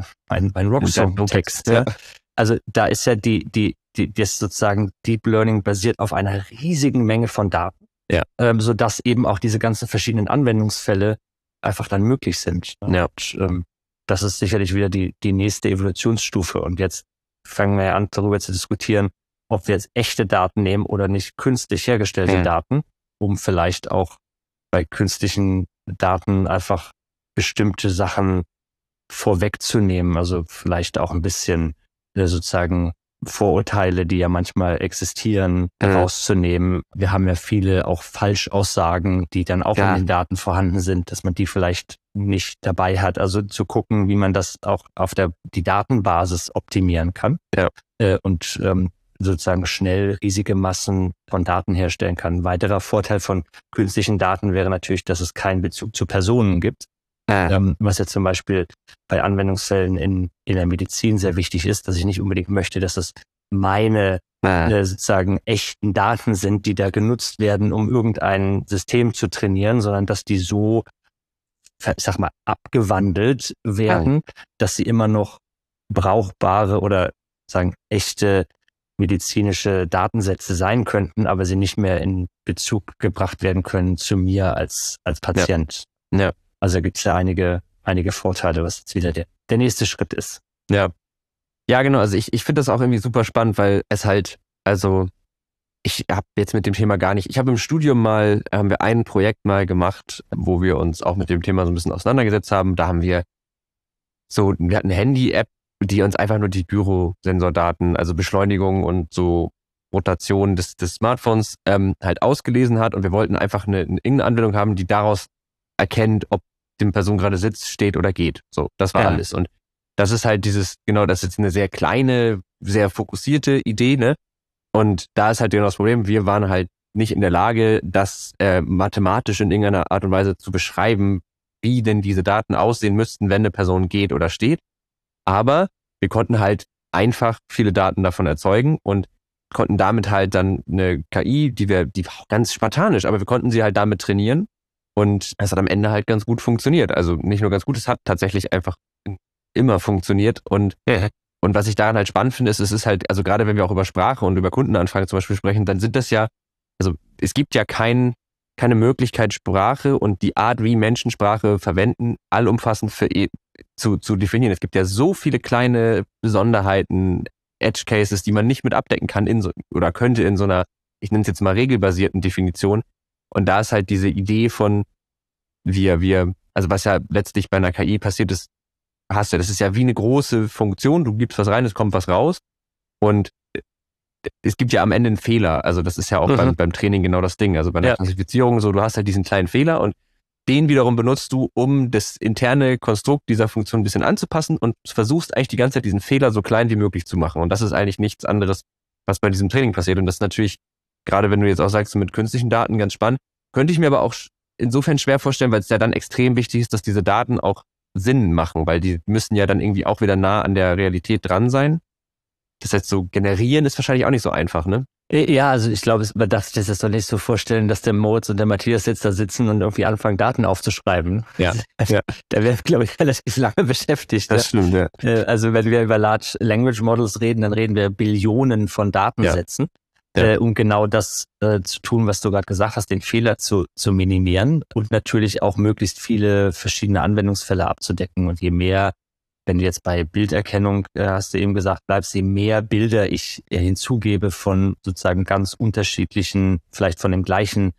Rocksong-Text. Ja. Also da ist ja das sozusagen Deep Learning basiert auf einer riesigen Menge von Daten, sodass eben auch diese ganzen verschiedenen Anwendungsfälle einfach dann möglich sind. Ja. Und, das ist sicherlich wieder die nächste Evolutionsstufe. Und jetzt fangen wir ja an, darüber zu diskutieren, ob wir jetzt echte Daten nehmen oder nicht künstlich hergestellte Daten, um vielleicht auch bei künstlichen Daten einfach bestimmte Sachen vorwegzunehmen, also vielleicht auch ein bisschen sozusagen Vorurteile, die ja manchmal existieren, herauszunehmen. Wir haben ja viele auch Falschaussagen, die dann auch in den Daten vorhanden sind, dass man die vielleicht nicht dabei hat. Also zu gucken, wie man das auch auf die Datenbasis optimieren kann und sozusagen schnell riesige Massen von Daten herstellen kann. Ein weiterer Vorteil von künstlichen Daten wäre natürlich, dass es keinen Bezug zu Personen gibt. Was jetzt zum Beispiel bei Anwendungsfällen in der Medizin sehr wichtig ist, dass ich nicht unbedingt möchte, dass es meine sozusagen echten Daten sind, die da genutzt werden, um irgendein System zu trainieren, sondern dass die so, ich sag mal, abgewandelt werden, dass sie immer noch brauchbare oder sagen echte medizinische Datensätze sein könnten, aber sie nicht mehr in Bezug gebracht werden können zu mir als Patient. Ja. Also gibt es ja einige Vorteile, was jetzt wieder der nächste Schritt ist. Ja. Ja, genau. Also ich finde das auch irgendwie super spannend, weil es halt, also ich habe jetzt mit dem Thema ich habe im Studium haben wir ein Projekt mal gemacht, wo wir uns auch mit dem Thema so ein bisschen auseinandergesetzt haben. Da wir hatten eine Handy-App, die uns einfach nur die Gyrosensordaten, also Beschleunigung und so Rotation des Smartphones halt ausgelesen hat, und wir wollten einfach irgendeine Anwendung haben, die daraus erkennt, ob die Person gerade sitzt, steht oder geht. So, das war alles. Und das ist halt das ist jetzt eine sehr kleine, sehr fokussierte Idee, ne? Und da ist halt genau das Problem, wir waren halt nicht in der Lage, das mathematisch in irgendeiner Art und Weise zu beschreiben, wie denn diese Daten aussehen müssten, wenn eine Person geht oder steht. Aber wir konnten halt einfach viele Daten davon erzeugen und konnten damit halt dann eine KI, die war auch ganz spartanisch, aber wir konnten sie halt damit trainieren, und es hat am Ende halt ganz gut funktioniert. Also nicht nur ganz gut, es hat tatsächlich einfach immer funktioniert. Und was ich daran halt spannend finde, es ist halt, also gerade wenn wir auch über Sprache und über Kundenanfragen zum Beispiel sprechen, dann sind das ja, also es gibt ja keine Möglichkeit, Sprache und die Art, wie Menschen Sprache verwenden, allumfassend zu definieren. Es gibt ja so viele kleine Besonderheiten, Edge Cases, die man nicht mit abdecken kann oder könnte in so einer, ich nenne es jetzt mal regelbasierten Definition. Und da ist halt diese Idee von also was ja letztlich bei einer KI passiert ist, das ist ja wie eine große Funktion, du gibst was rein, es kommt was raus, und es gibt ja am Ende einen Fehler. Also das ist ja auch beim Training genau das Ding. Also bei einer Klassifizierung so, du hast halt diesen kleinen Fehler, und den wiederum benutzt du, um das interne Konstrukt dieser Funktion ein bisschen anzupassen, und versuchst eigentlich die ganze Zeit diesen Fehler so klein wie möglich zu machen. Und das ist eigentlich nichts anderes, was bei diesem Training passiert. Und das ist natürlich, gerade wenn du jetzt auch sagst, mit künstlichen Daten ganz spannend, könnte ich mir aber auch insofern schwer vorstellen, weil es ja dann extrem wichtig ist, dass diese Daten auch Sinn machen, weil die müssen ja dann irgendwie auch wieder nah an der Realität dran sein. Das heißt, so generieren ist wahrscheinlich auch nicht so einfach, ne? Ja, also ich glaube, man darf sich das doch nicht so vorstellen, dass der Moritz und der Matthias jetzt da sitzen und irgendwie anfangen, Daten aufzuschreiben. Ja. Da wäre, glaube ich, relativ lange beschäftigt. Das stimmt, ja. Also wenn wir über Large Language Models reden, dann reden wir Billionen von Datensätzen, um genau das zu tun, was du gerade gesagt hast, den Fehler zu minimieren und natürlich auch möglichst viele verschiedene Anwendungsfälle abzudecken. Und je mehr, wenn du jetzt bei Bilderkennung, hast du eben gesagt, bleibst, je mehr Bilder ich hinzugebe von sozusagen ganz unterschiedlichen, vielleicht von dem gleichen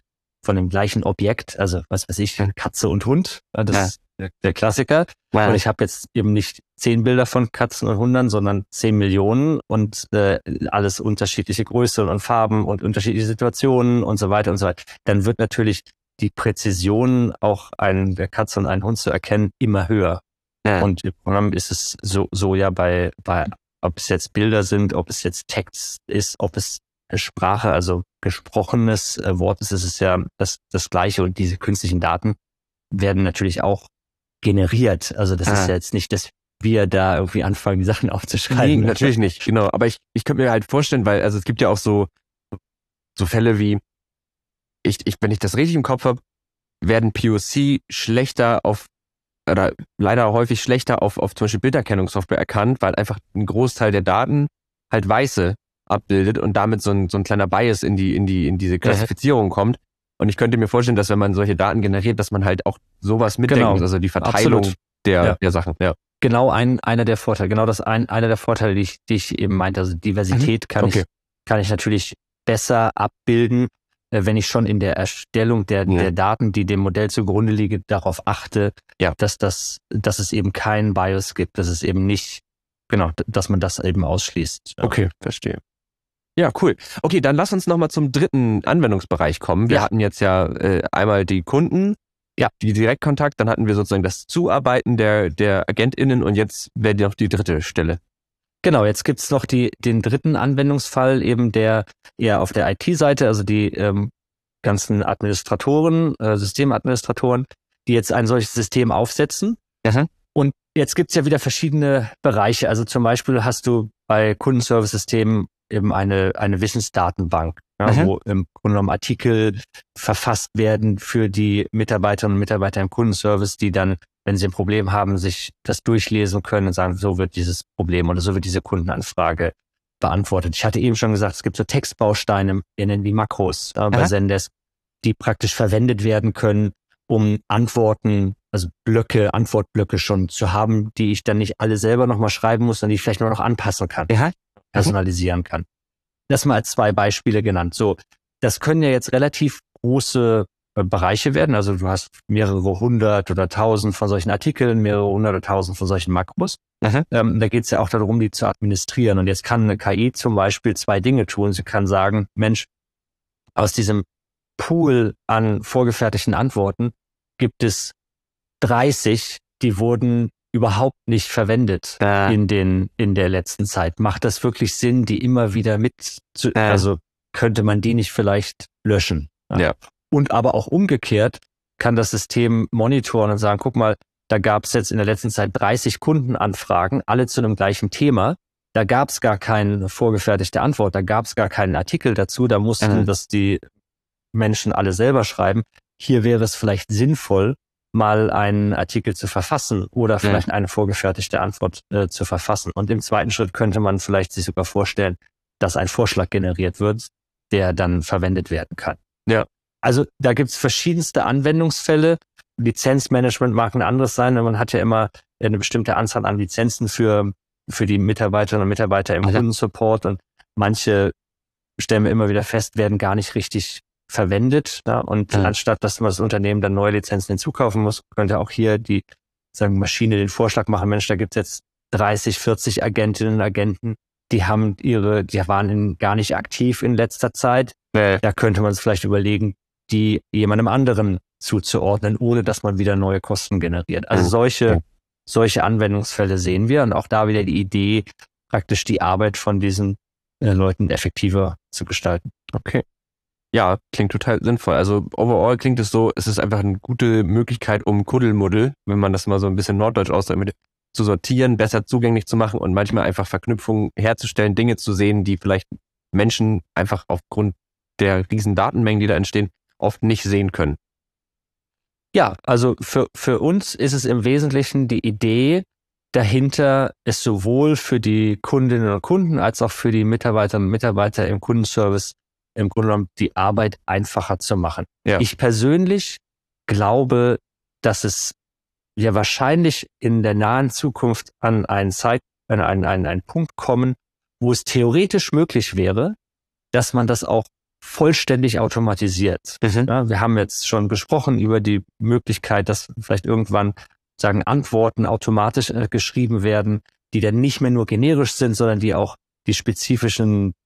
Objekt, also was weiß ich, Katze und Hund, das ist der Klassiker. Wow. Und ich habe jetzt eben nicht 10 Bilder von Katzen und Hunden, sondern 10 Millionen und alles unterschiedliche Größe und Farben und unterschiedliche Situationen und so weiter und so weiter. Dann wird natürlich die Präzision, auch der Katze und einen Hund zu erkennen, immer höher. Ja. Und im Grunde ist es so ja bei, ob es jetzt Bilder sind, ob es jetzt Text ist, ob es Sprache, also gesprochenes Wort ist, es ja das Gleiche. Und diese künstlichen Daten werden natürlich auch generiert. Also das ist ja jetzt nicht, dass wir da irgendwie anfangen, die Sachen aufzuschreiben. Nee, natürlich nicht, genau. Aber ich könnte mir halt vorstellen, weil also es gibt ja auch so Fälle wie, wenn ich das richtig im Kopf habe, werden POC leider häufig schlechter auf zum Beispiel Bilderkennungssoftware erkannt, weil einfach ein Großteil der Daten halt weiße abbildet und damit so ein kleiner Bias in diese Klassifizierung kommt. Und ich könnte mir vorstellen, dass wenn man solche Daten generiert, dass man halt auch sowas mitdenken muss, also die Verteilung der Sachen. Ja. Genau einer der Vorteile, einer der Vorteile, die ich eben meinte, also Diversität kann ich natürlich besser abbilden, wenn ich schon in der Erstellung der Daten, die dem Modell zugrunde liegen, darauf achte, dass es eben keinen Bias gibt, dass es eben nicht, dass man das eben ausschließt. Ja. Okay, verstehe. Ja, cool. Okay, dann lass uns nochmal zum dritten Anwendungsbereich kommen. Wir hatten jetzt einmal die Kunden, die Direktkontakt, dann hatten wir sozusagen das Zuarbeiten der AgentInnen, und jetzt wäre noch die dritte Stelle. Genau, jetzt gibt's noch den dritten Anwendungsfall, eben der eher auf der IT-Seite, also die ganzen Administratoren, Systemadministratoren, die jetzt ein solches System aufsetzen. Mhm. Und jetzt gibt's ja wieder verschiedene Bereiche. Also zum Beispiel hast du bei Kundenservice-Systemen eben eine Wissensdatenbank. ja, wo im Grunde genommen Artikel verfasst werden für die Mitarbeiterinnen und Mitarbeiter im Kundenservice, die dann, wenn sie ein Problem haben, sich das durchlesen können und sagen, so wird dieses Problem oder so wird diese Kundenanfrage beantwortet. Ich hatte eben schon gesagt, es gibt so Textbausteine, wir nennen die Makros bei Zendesk, die praktisch verwendet werden können, um Antworten, also Antwortblöcke schon zu haben, die ich dann nicht alle selber nochmal schreiben muss, sondern die ich vielleicht nur noch anpassen kann, personalisieren kann. Das mal als 2 Beispiele genannt. So, das können ja jetzt relativ große Bereiche werden. Also du hast mehrere 100 oder 1000 von solchen Artikeln, mehrere 100 oder 1000 von solchen Makros. Da geht es ja auch darum, die zu administrieren. Und jetzt kann eine KI zum Beispiel 2 Dinge tun. Sie kann sagen, Mensch, aus diesem Pool an vorgefertigten Antworten gibt es 30, die wurden überhaupt nicht verwendet in der letzten Zeit. Macht das wirklich Sinn, die immer wieder also könnte man die nicht vielleicht löschen? Ja. Und aber auch umgekehrt kann das System monitoren und sagen, guck mal, da gab es jetzt in der letzten Zeit 30 Kundenanfragen, alle zu einem gleichen Thema. Da gab es gar keine vorgefertigte Antwort, da gab es gar keinen Artikel dazu, da mussten das die Menschen alle selber schreiben. Hier wäre es vielleicht sinnvoll, mal einen Artikel zu verfassen oder vielleicht eine vorgefertigte Antwort zu verfassen. Und im zweiten Schritt könnte man vielleicht sich sogar vorstellen, dass ein Vorschlag generiert wird, der dann verwendet werden kann. Ja. Also da gibt's verschiedenste Anwendungsfälle. Lizenzmanagement mag ein anderes sein, man hat ja immer eine bestimmte Anzahl an Lizenzen für die Mitarbeiterinnen und Mitarbeiter im Kundensupport und manche, stellen wir immer wieder fest, werden gar nicht richtig verwendet. Ja? Und anstatt, dass man das Unternehmen dann neue Lizenzen hinzukaufen muss, könnte auch hier die Maschine den Vorschlag machen, Mensch, da gibt's jetzt 30, 40 Agentinnen und Agenten, die waren gar nicht aktiv in letzter Zeit. Da könnte man es vielleicht überlegen, die jemandem anderen zuzuordnen, ohne dass man wieder neue Kosten generiert. Also solche Anwendungsfälle sehen wir und auch da wieder die Idee, praktisch die Arbeit von diesen Leuten effektiver zu gestalten. Okay. Ja, klingt total sinnvoll. Also overall klingt es so, es ist einfach eine gute Möglichkeit, um Kuddelmuddel, wenn man das mal so ein bisschen norddeutsch ausdrückt, zu sortieren, besser zugänglich zu machen und manchmal einfach Verknüpfungen herzustellen, Dinge zu sehen, die vielleicht Menschen einfach aufgrund der riesen Datenmengen, die da entstehen, oft nicht sehen können. Ja, also für uns ist es im Wesentlichen die Idee dahinter, es sowohl für die Kundinnen und Kunden als auch für die Mitarbeiterinnen und Mitarbeiter im Kundenservice im Grunde genommen die Arbeit einfacher zu machen. Ja. Ich persönlich glaube, dass es ja wahrscheinlich in der nahen Zukunft an einen Punkt kommen, wo es theoretisch möglich wäre, dass man das auch vollständig automatisiert. Ja, wir haben jetzt schon gesprochen über die Möglichkeit, dass vielleicht irgendwann Antworten automatisch geschrieben werden, die dann nicht mehr nur generisch sind, sondern die auch die spezifischen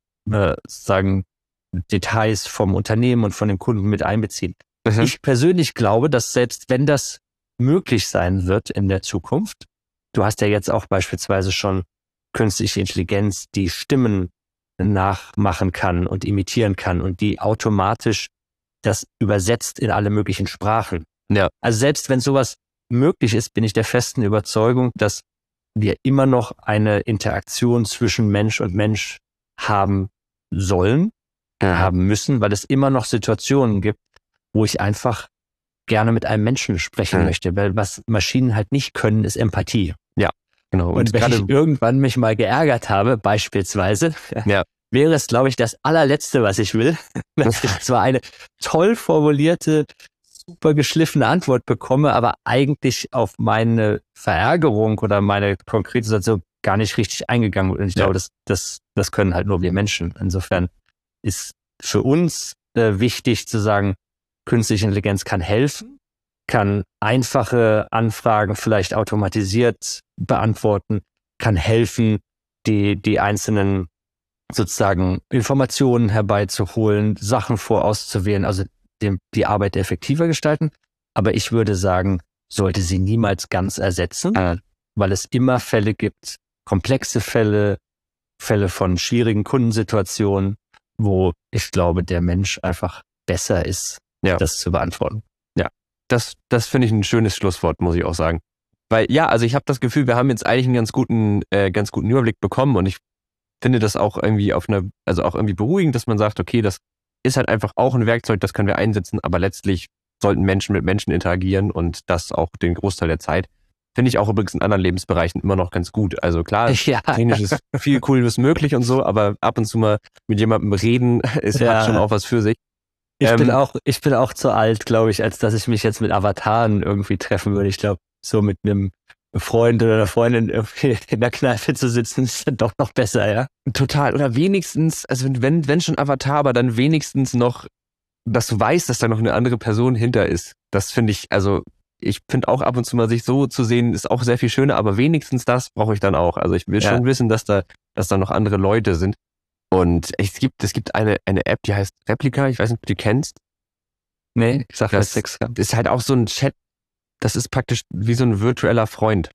Details vom Unternehmen und von dem Kunden mit einbeziehen. Ich persönlich glaube, dass selbst wenn das möglich sein wird in der Zukunft, du hast ja jetzt auch beispielsweise schon künstliche Intelligenz, die Stimmen nachmachen kann und imitieren kann und die automatisch das übersetzt in alle möglichen Sprachen. Ja. Also selbst wenn sowas möglich ist, bin ich der festen Überzeugung, dass wir immer noch eine Interaktion zwischen Mensch und Mensch haben sollen, haben müssen, weil es immer noch Situationen gibt, wo ich einfach gerne mit einem Menschen sprechen möchte, weil was Maschinen halt nicht können, ist Empathie. Ja, genau. Und wenn ich irgendwann mich mal geärgert habe, beispielsweise, wäre es, glaube ich, das allerletzte, was ich will, dass ich zwar eine toll formulierte, super geschliffene Antwort bekomme, aber eigentlich auf meine Verärgerung oder meine konkrete Situation gar nicht richtig eingegangen wird. Und ich glaube, das können halt nur wir Menschen. Insofern ist für uns wichtig zu sagen, künstliche Intelligenz kann helfen, kann einfache Anfragen vielleicht automatisiert beantworten, kann helfen, die einzelnen sozusagen Informationen herbeizuholen, Sachen vorauszuwählen, also die Arbeit effektiver gestalten. Aber ich würde sagen, sollte sie niemals ganz ersetzen, weil es immer Fälle gibt, komplexe Fälle von schwierigen Kundensituationen, wo ich glaube, der Mensch einfach besser ist, das zu beantworten. Ja, das finde ich ein schönes Schlusswort, muss ich auch sagen. Weil also ich habe das Gefühl, wir haben jetzt eigentlich einen ganz guten Überblick bekommen und ich finde das auch irgendwie auch irgendwie beruhigend, dass man sagt, okay, das ist halt einfach auch ein Werkzeug, das können wir einsetzen, aber letztlich sollten Menschen mit Menschen interagieren und das auch den Großteil der Zeit. Finde ich auch übrigens in anderen Lebensbereichen immer noch ganz gut. Also klar, technisch ist viel Cooles möglich und so, aber ab und zu mal mit jemandem reden, hat schon auch was für sich. Ich bin auch zu alt, glaube ich, als dass ich mich jetzt mit Avataren irgendwie treffen würde. Ich glaube, so mit einem Freund oder einer Freundin irgendwie in der Kneipe zu sitzen, ist dann doch noch besser, ja? Total. Oder wenigstens, also wenn schon Avatar, aber dann wenigstens noch, dass du weißt, dass da noch eine andere Person hinter ist. Das finde ich, also ich finde auch ab und zu mal sich so zu sehen, ist auch sehr viel schöner, aber wenigstens das brauche ich dann auch. Also ich will schon wissen, dass da noch andere Leute sind. Und es gibt eine App, die heißt Replika, ich weiß nicht, ob du die kennst. Nee, ich sag das ist halt auch so ein Chat, das ist praktisch wie so ein virtueller Freund.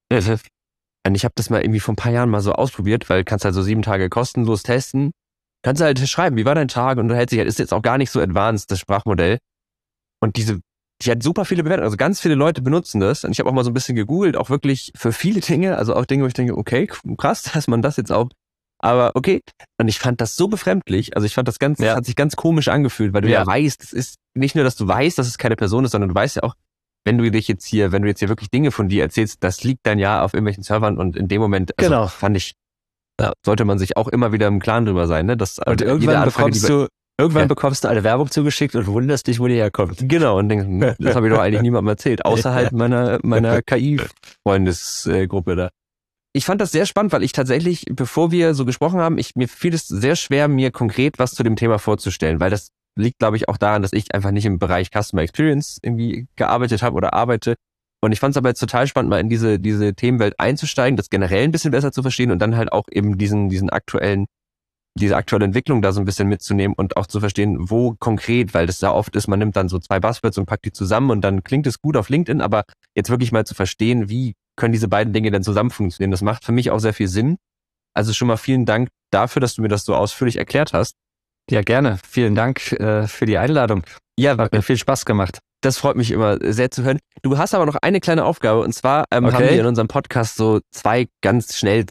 Und ich habe das mal irgendwie vor ein paar Jahren mal so ausprobiert, weil kannst halt so 7 Tage kostenlos testen. Kannst halt schreiben, wie war dein Tag? Und du hältst dich halt, ist jetzt auch gar nicht so advanced, das Sprachmodell. Und die hat super viele Bewertungen, also ganz viele Leute benutzen das. Und ich habe auch mal so ein bisschen gegoogelt, auch wirklich für viele Dinge, also auch Dinge, wo ich denke, okay, krass, dass man das jetzt auch, aber okay. Und ich fand das so befremdlich, also ich fand das hat sich ganz komisch angefühlt, weil du ja weißt, es ist nicht nur, dass du weißt, dass es keine Person ist, sondern du weißt ja auch, wenn du jetzt hier wirklich Dinge von dir erzählst, das liegt dann ja auf irgendwelchen Servern und in dem Moment, also fand ich, da sollte man sich auch immer wieder im Klaren drüber sein, ne? Und irgendwann bekommst du eine Werbung zugeschickt und wunderst dich, wo die herkommt. Genau, und denkst, das habe ich doch eigentlich niemandem erzählt, außerhalb meiner KI-Freundesgruppe da. Ich fand das sehr spannend, weil ich tatsächlich, bevor wir so gesprochen haben, mir fiel es sehr schwer, mir konkret was zu dem Thema vorzustellen, weil das liegt, glaube ich, auch daran, dass ich einfach nicht im Bereich Customer Experience irgendwie gearbeitet habe oder arbeite. Und ich fand es aber jetzt total spannend, mal in diese Themenwelt einzusteigen, das generell ein bisschen besser zu verstehen und dann halt auch eben diese aktuelle Entwicklung da so ein bisschen mitzunehmen und auch zu verstehen, wo konkret, weil das ja oft ist, man nimmt dann so 2 Buzzwords und packt die zusammen und dann klingt es gut auf LinkedIn, aber jetzt wirklich mal zu verstehen, wie können diese beiden Dinge denn zusammen funktionieren, das macht für mich auch sehr viel Sinn. Also schon mal vielen Dank dafür, dass du mir das so ausführlich erklärt hast. Ja, gerne. Vielen Dank für die Einladung. Ja, hat mir viel Spaß gemacht. Das freut mich immer sehr zu hören. Du hast aber noch eine kleine Aufgabe und zwar haben wir in unserem Podcast so 2 ganz schnell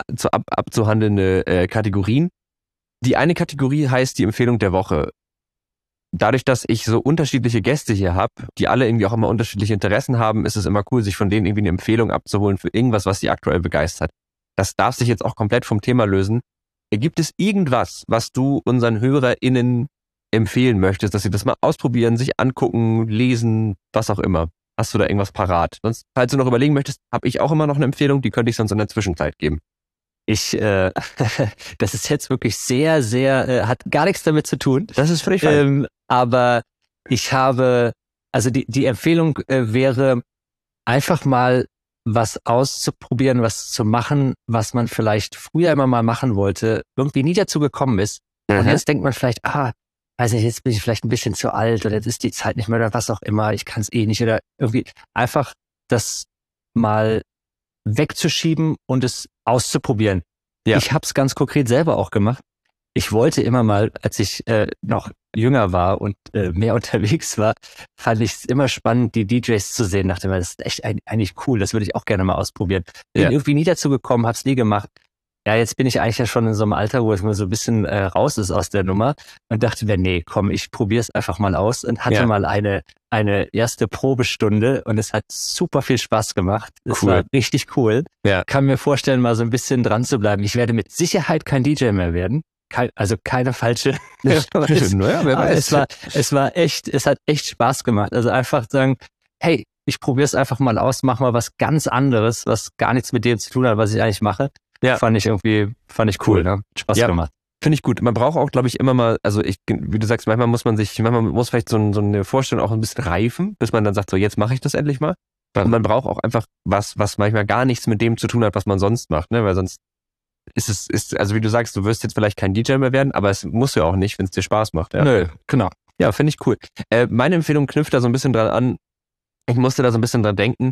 abzuhandelnde Kategorien. Die eine Kategorie heißt die Empfehlung der Woche. Dadurch, dass ich so unterschiedliche Gäste hier habe, die alle irgendwie auch immer unterschiedliche Interessen haben, ist es immer cool, sich von denen irgendwie eine Empfehlung abzuholen für irgendwas, was sie aktuell begeistert. Das darf sich jetzt auch komplett vom Thema lösen. Gibt es irgendwas, was du unseren HörerInnen empfehlen möchtest, dass sie das mal ausprobieren, sich angucken, lesen, was auch immer? Hast du da irgendwas parat? Sonst, falls du noch überlegen möchtest, habe ich auch immer noch eine Empfehlung, die könnte ich sonst in der Zwischenzeit geben. Das ist jetzt wirklich sehr, sehr, hat gar nichts damit zu tun. Das ist völlig fein. Aber ich habe, also die Empfehlung wäre, einfach mal was auszuprobieren, was zu machen, was man vielleicht früher immer mal machen wollte, irgendwie nie dazu gekommen ist. Und jetzt denkt man vielleicht, weiß nicht, jetzt bin ich vielleicht ein bisschen zu alt oder jetzt ist die Zeit nicht mehr oder was auch immer, ich kann es eh nicht oder irgendwie einfach das mal wegzuschieben und es auszuprobieren. Ja. Ich habe es ganz konkret selber auch gemacht. Ich wollte immer mal, als ich noch jünger war und mehr unterwegs war, fand ich es immer spannend, die DJs zu sehen. Dachte mir, das ist echt eigentlich cool, das würde ich auch gerne mal ausprobieren. Bin irgendwie nie dazu gekommen, hab's nie gemacht. Ja, jetzt bin ich eigentlich ja schon in so einem Alter, wo es mir so ein bisschen raus ist aus der Nummer und dachte mir, nee, komm, ich probiere es einfach mal aus und hatte mal eine erste Probestunde und es hat super viel Spaß gemacht. Es war richtig cool. Ja. Kann mir vorstellen, mal so ein bisschen dran zu bleiben. Ich werde mit Sicherheit kein DJ mehr werden. Also keine falsche. Naja, wer weiß. Es hat echt Spaß gemacht. Also einfach sagen, hey, ich probiere es einfach mal aus, mach mal was ganz anderes, was gar nichts mit dem zu tun hat, was ich eigentlich mache. Ja. Fand ich cool, ne? Spaß gemacht. Finde ich gut. Man braucht auch, glaube ich, immer mal, also wie du sagst, manchmal muss vielleicht so eine Vorstellung auch ein bisschen reifen, bis man dann sagt, so jetzt mache ich das endlich mal. Und man braucht auch einfach was manchmal gar nichts mit dem zu tun hat, was man sonst macht, ne? Weil sonst also wie du sagst, du wirst jetzt vielleicht kein DJ mehr werden, aber es muss ja auch nicht, wenn es dir Spaß macht. Ja? Nö, genau. Ja, finde ich cool. Meine Empfehlung knüpft da so ein bisschen dran an. Ich musste da so ein bisschen dran denken.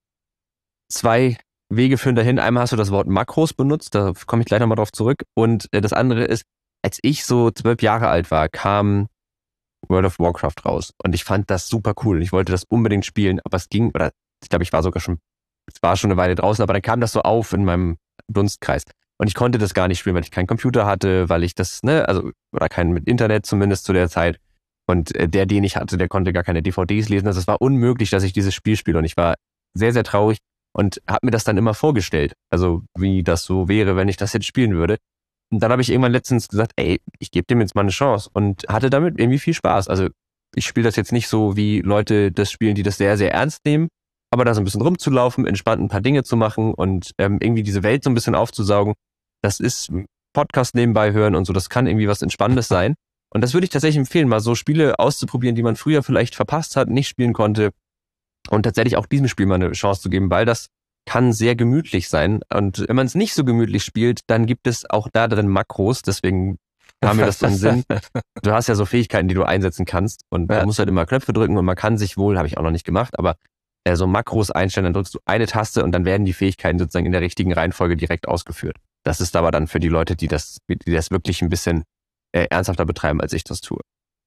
2 Wege führen dahin. Einmal hast du das Wort Makros benutzt, da komme ich gleich nochmal drauf zurück. Und das andere ist, als ich so 12 Jahre alt war, kam World of Warcraft raus. Und ich fand das super cool. Ich wollte das unbedingt spielen, aber es war schon eine Weile draußen, aber dann kam das so auf in meinem Dunstkreis. Und ich konnte das gar nicht spielen, weil ich keinen Computer hatte, weil ich das, oder keinen mit Internet zumindest zu der Zeit. Und den ich hatte, der konnte gar keine DVDs lesen. Also es war unmöglich, dass ich dieses Spiel spiele. Und ich war sehr, sehr traurig und habe mir das dann immer vorgestellt. Also wie das so wäre, wenn ich das jetzt spielen würde. Und dann habe ich irgendwann letztens gesagt, ey, ich gebe dem jetzt mal eine Chance. Und hatte damit irgendwie viel Spaß. Also ich spiele das jetzt nicht so, wie Leute das spielen, die das sehr, sehr ernst nehmen. Aber da so ein bisschen rumzulaufen, entspannt ein paar Dinge zu machen und irgendwie diese Welt so ein bisschen aufzusaugen, das ist Podcast nebenbei hören und so, das kann irgendwie was Entspannendes sein. Und das würde ich tatsächlich empfehlen, mal so Spiele auszuprobieren, die man früher vielleicht verpasst hat, nicht spielen konnte und tatsächlich auch diesem Spiel mal eine Chance zu geben, weil das kann sehr gemütlich sein. Und wenn man es nicht so gemütlich spielt, dann gibt es auch da drin Makros, deswegen kam mir das so in den Sinn. Du hast ja so Fähigkeiten, die du einsetzen kannst und da musst du halt immer Knöpfe drücken und man kann sich wohl, habe ich auch noch nicht gemacht, aber so Makros einstellen, dann drückst du eine Taste und dann werden die Fähigkeiten sozusagen in der richtigen Reihenfolge direkt ausgeführt. Das ist aber dann für die Leute, die das wirklich ein bisschen ernsthafter betreiben, als ich das tue.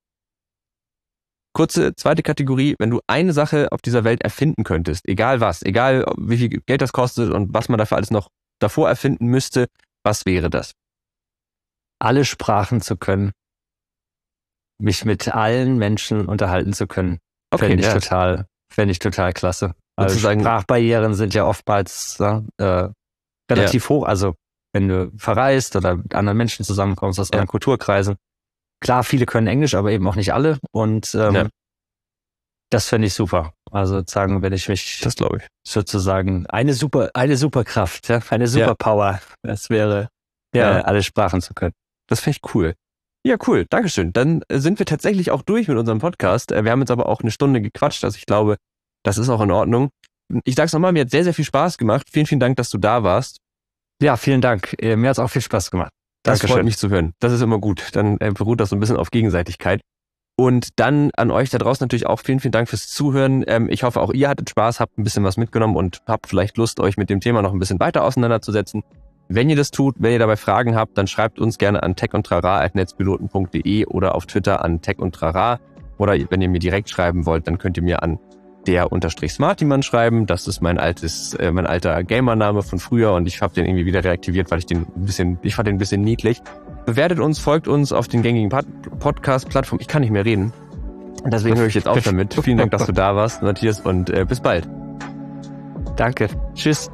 Kurze zweite Kategorie, wenn du eine Sache auf dieser Welt erfinden könntest, egal was, egal wie viel Geld das kostet und was man dafür alles noch davor erfinden müsste, was wäre das? Alle Sprachen zu können. Mich mit allen Menschen unterhalten zu können. Okay, Fände ich total klasse. Also sozusagen, Sprachbarrieren sind ja oftmals relativ hoch. Also wenn du verreist oder mit anderen Menschen zusammenkommst aus anderen Kulturkreisen. Klar, viele können Englisch, aber eben auch nicht alle. Und das fände ich super. Also sozusagen, wenn ich mich das glaube ich sozusagen eine Superkraft, eine Superpower, das wäre alle Sprachen zu können. Das fände ich cool. Ja, cool. Dankeschön. Dann sind wir tatsächlich auch durch mit unserem Podcast. Wir haben jetzt aber auch eine Stunde gequatscht. Also ich glaube, das ist auch in Ordnung. Ich sag's nochmal, mir hat sehr, sehr viel Spaß gemacht. Vielen, vielen Dank, dass du da warst. Ja, vielen Dank. Mir hat's auch viel Spaß gemacht. Das freut mich zu hören. Das ist immer gut. Dann beruht das so ein bisschen auf Gegenseitigkeit. Und dann an euch da draußen natürlich auch vielen, vielen Dank fürs Zuhören. Ich hoffe, auch ihr hattet Spaß, habt ein bisschen was mitgenommen und habt vielleicht Lust, euch mit dem Thema noch ein bisschen weiter auseinanderzusetzen. Wenn ihr das tut, wenn ihr dabei Fragen habt, dann schreibt uns gerne an techundtrara@netzpiloten.de oder auf Twitter an techundtrara. Oder wenn ihr mir direkt schreiben wollt, dann könnt ihr mir an der_Smartiman schreiben. Das ist mein alter Gamername von früher und ich habe den irgendwie wieder reaktiviert, weil ich fand den ein bisschen niedlich. Bewertet uns, folgt uns auf den gängigen Podcast-Plattformen. Ich kann nicht mehr reden. Deswegen höre ich jetzt auf damit. Vielen Dank, dass du da warst, Matthias, und bis bald. Danke. Tschüss.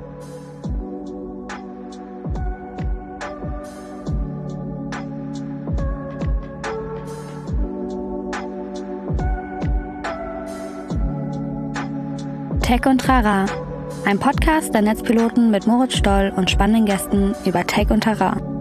Tech und Trara, ein Podcast der Netzpiloten mit Moritz Stoll und spannenden Gästen über Tech und Trara.